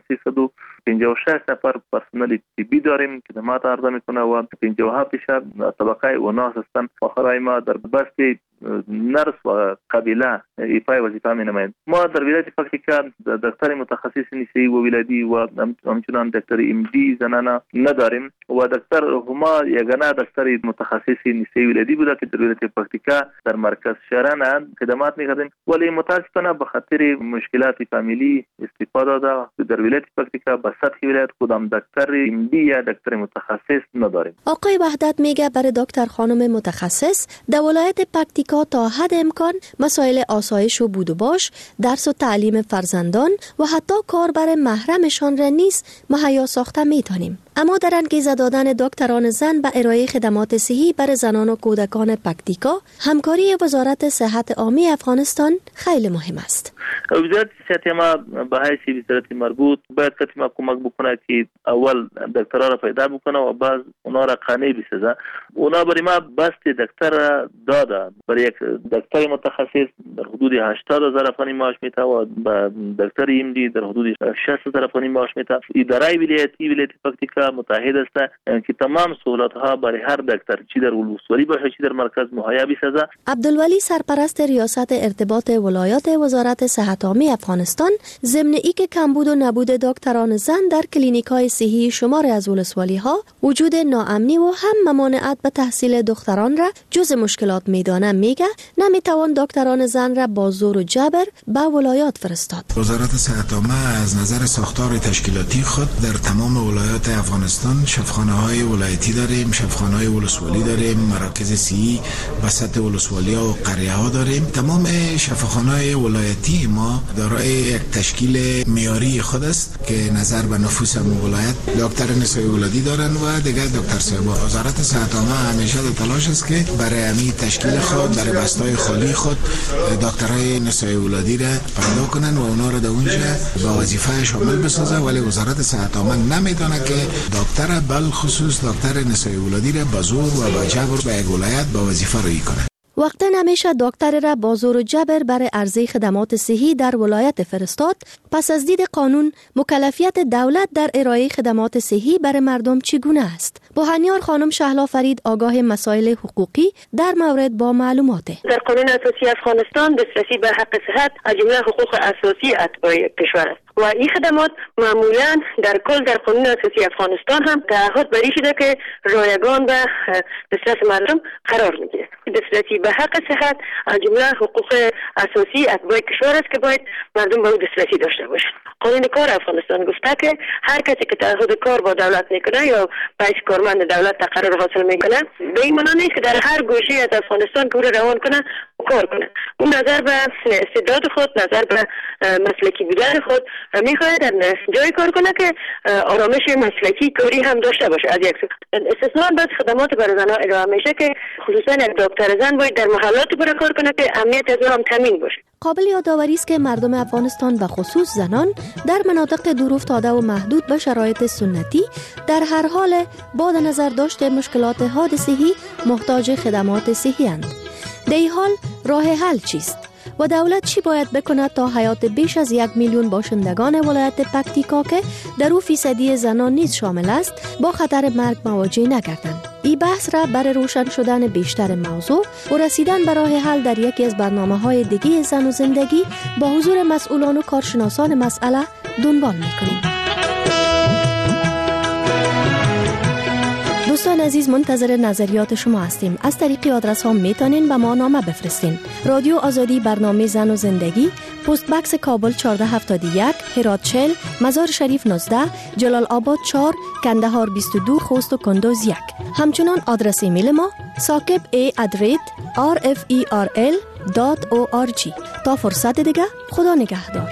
356 نفر پرسنل طبی داریم که خدمات عرضه میکنه و 57 طبقه و ناس هستند. آخرای ما در بست نرس و قبیله ایفای وظیفه می نمایند. ما در ولایت پکتیکا دکتر متخصص نسایی و ولادی و همچنان دکتر ام دی زنانه نداریم و دکتر هما یگانه دکتر متخصص نسایی ولادی بوده که در ولایت پکتیکا در مرکز شهران خدمات می‌کردیم، ولی متاسفانه به خاطر مشکلات فامیلی استفاده داده در ولایت پکتیکا به سطح ولایت کدام دکتر ام دی یا دکتر متخصص نداریم.
آقای وحدت میگه برای دکتر خانم متخصص در ولایت پکتیکا تا حد امکان مسائل آسایش و بود و باش، درس و تعلیم فرزندان و حتی کار برای محرمشان را نیز مهیا ساخته میتونیم. اما در انگیزه دادن دکتران زن به ارائه خدمات صحی برای زنان و کودکان پکتیکا، همکاری وزارت صحت عامه افغانستان خیلی مهم است.
وزارت صحت ما به حیث وزارت مربوط باید ما کمک بکنه که اول دکترها را پیدا بکنه و بعد اونا را قانع بسازه. اونا برای ما بست دکتر داده. برای یک دکتر متخصص در حدود 80,000 افغانی معاش میده و با دکتر ام دی در حدود 60,000 افغانی معاش میده. اداره ولایت پکتیکا متحد است که تمام سهولت ها برای هر دکتر چی در ولسوالی باشه چی در مرکز مهیا بسازه.
عبدالولی سرپرست ریاست ارتباط ولایات وزارت صحت عامه افغانستان ضمن اینکه کمبود و نبود دکتران زن در کلینیک‌های صحی شمار از ولسوالی ها وجود ناامنی و هم ممانعت به تحصیل دختران را جز مشکلات میدانه، میگه نمیتوان دکتران زن را با زور و جبر به ولایات فرستاد.
وزارت صحت عامه از نظر ساختار تشکیلاتی خود در تمام ولایات افغانستان شفاخانه‌های ولایتی داریم، شفاخانه‌های ولسوالی داریم، مراکز صحی وسط ولسوالی‌ها و قریه‌ها داریم. تمام شفاخانه‌های ولایتی ما دارای یک تشکیل معیاری خود است که نظر به نفوس ولایت دکتر نسایی ولادی دارن و دیگر دکتر صاحب. وزارت صحت عامه همیشه در تلاش است که برای همین تشکیل خود برای بستای خالی خود دکترای نسایی ولادی را پیدا کنن و اونا را در اونجا با وظیفه شامل بسازه، ولی وزارت صحت عامه نمیدونه که دکتر بل خصوص دکتر نسایی ولادی را با زور و با جبر به یک ولایت با وظیفه روی کنه.
وقتا نمیشه دکتر را با زور و جبر برای عرضه خدمات صحی در ولایت فرستاد. پس از دید قانون مکلفیت دولت در ارائه خدمات صحی برای مردم چگونه است؟ بوهانیار خانم شهلا فرید آگاه مسائل حقوقی در مورد با معلومات.
در قانون اساسی افغانستان دسترسی به حق صحت از جمله حقوق اساسی اتباع کشور است و این خدمات معمولا در کل در قانون اساسی افغانستان هم تعهد بری شده که رایگان به دسترس مردم قرار میگیره. دسترسی به حق صحت از جمله حقوق اساسی اتباع کشور است که باید مردم به او دسترسی داشته باشند. قانون کار افغانستان گفته که هر کسی که تعهد کار با دولت میکنه یا باید کارمند دولت تقرر حاصل میکنه، به این معنی نیست که در هر گوشه از افغانستان که او روان کنه کار کنه. اون نظر به استعداد خود، نظر به مسلکی بودن خود میخواد در جای کار کنه که آرامش مسلکی کاری هم داشته باشه. از یک سو استثنا بس خدمات برای زنها ارائه میشه که خصوصا یک دکتر زن باید در محلاتی برای کار کنه که امنیت از هم تامین باشه.
قابل یادآوری است که مردم افغانستان و خصوص زنان در مناطق دور افتاده و محدود به شرایط سنتی در هر حال با نظر داشته مشکلات حادثه‌ای محتاج خدمات صحی اند. در این حال راه حل چیست؟ و دولت چی باید بکند تا حیات بیش از 1 میلیون باشندگان ولایت پکتیکا که در او فیصدی زنان نیز شامل است با خطر مرگ مواجه نگردند؟ این بحث را برای روشن شدن بیشتر موضوع و رسیدن به راه حل در یکی از برنامه‌های دیگه زن و زندگی با حضور مسئولان و کارشناسان مسئله دنبال می‌کنیم. دوستان عزیز، منتظر نظریات شما هستیم. از طریق آدرس ها میتونین به ما نامه بفرستین. رادیو آزادی، برنامه زن و زندگی، پست بکس کابل 1471، هرات 40، مزار شریف 19، جلال آباد 4، کندهار 22، خوست و کندوز 1. همچنان آدرس ایمیل ما sakib@rferl.org. تا فرصت دیگه، خدا نگهدار.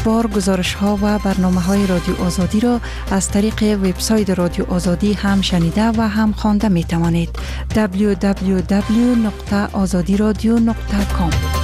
اخبار، گزارش ها و برنامه های رادیو آزادی را از طریق وبسایت رادیو آزادی هم شنیده و هم خوانده می توانید. www.azadiradio.com